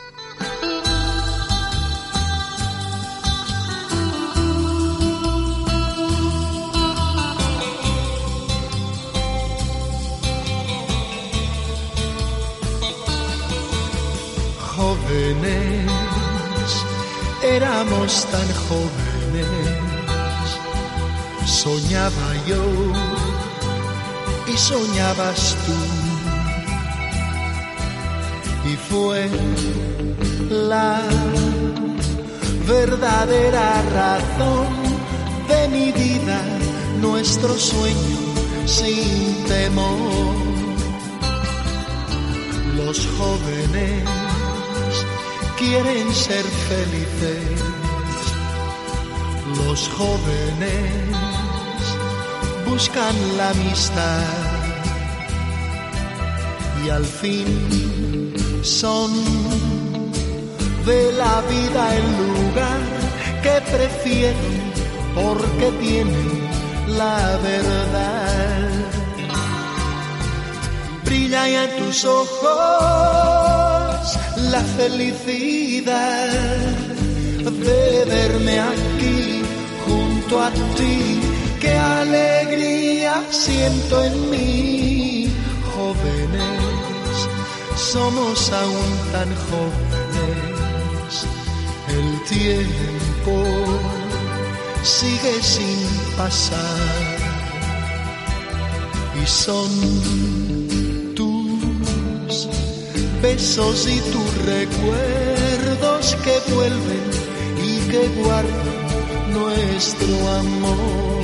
Jóvenes, éramos tan jóvenes, soñaba yo y soñabas tú, y fue la verdadera razón de mi vida, nuestro sueño sin temor. Los jóvenes quieren ser felices, los jóvenes buscan la amistad y al fin son de la vida el lugar que prefieren porque tienen la verdad. Brilla ya en tus ojos la felicidad de verme aquí junto a ti. Qué alegría siento en mí. Jóvenes, somos aún tan jóvenes. El tiempo sigue sin pasar y son besos y tus recuerdos que vuelven y que guardan nuestro amor.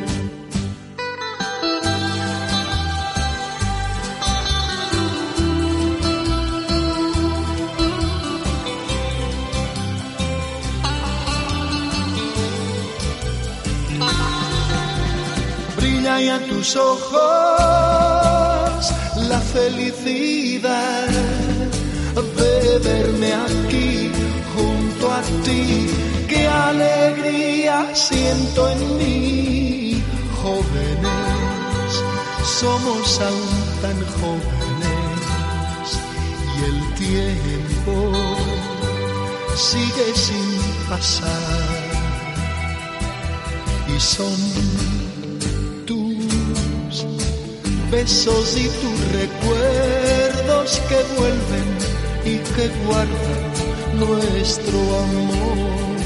Brilla ya tus ojos la felicidad de verme aquí junto a ti. Qué qué alegría siento en mí. Jóvenes, somos aún tan jóvenes y el tiempo sigue sin pasar. Y son tus besos y tus recuerdos que vuelven y que guardan nuestro amor.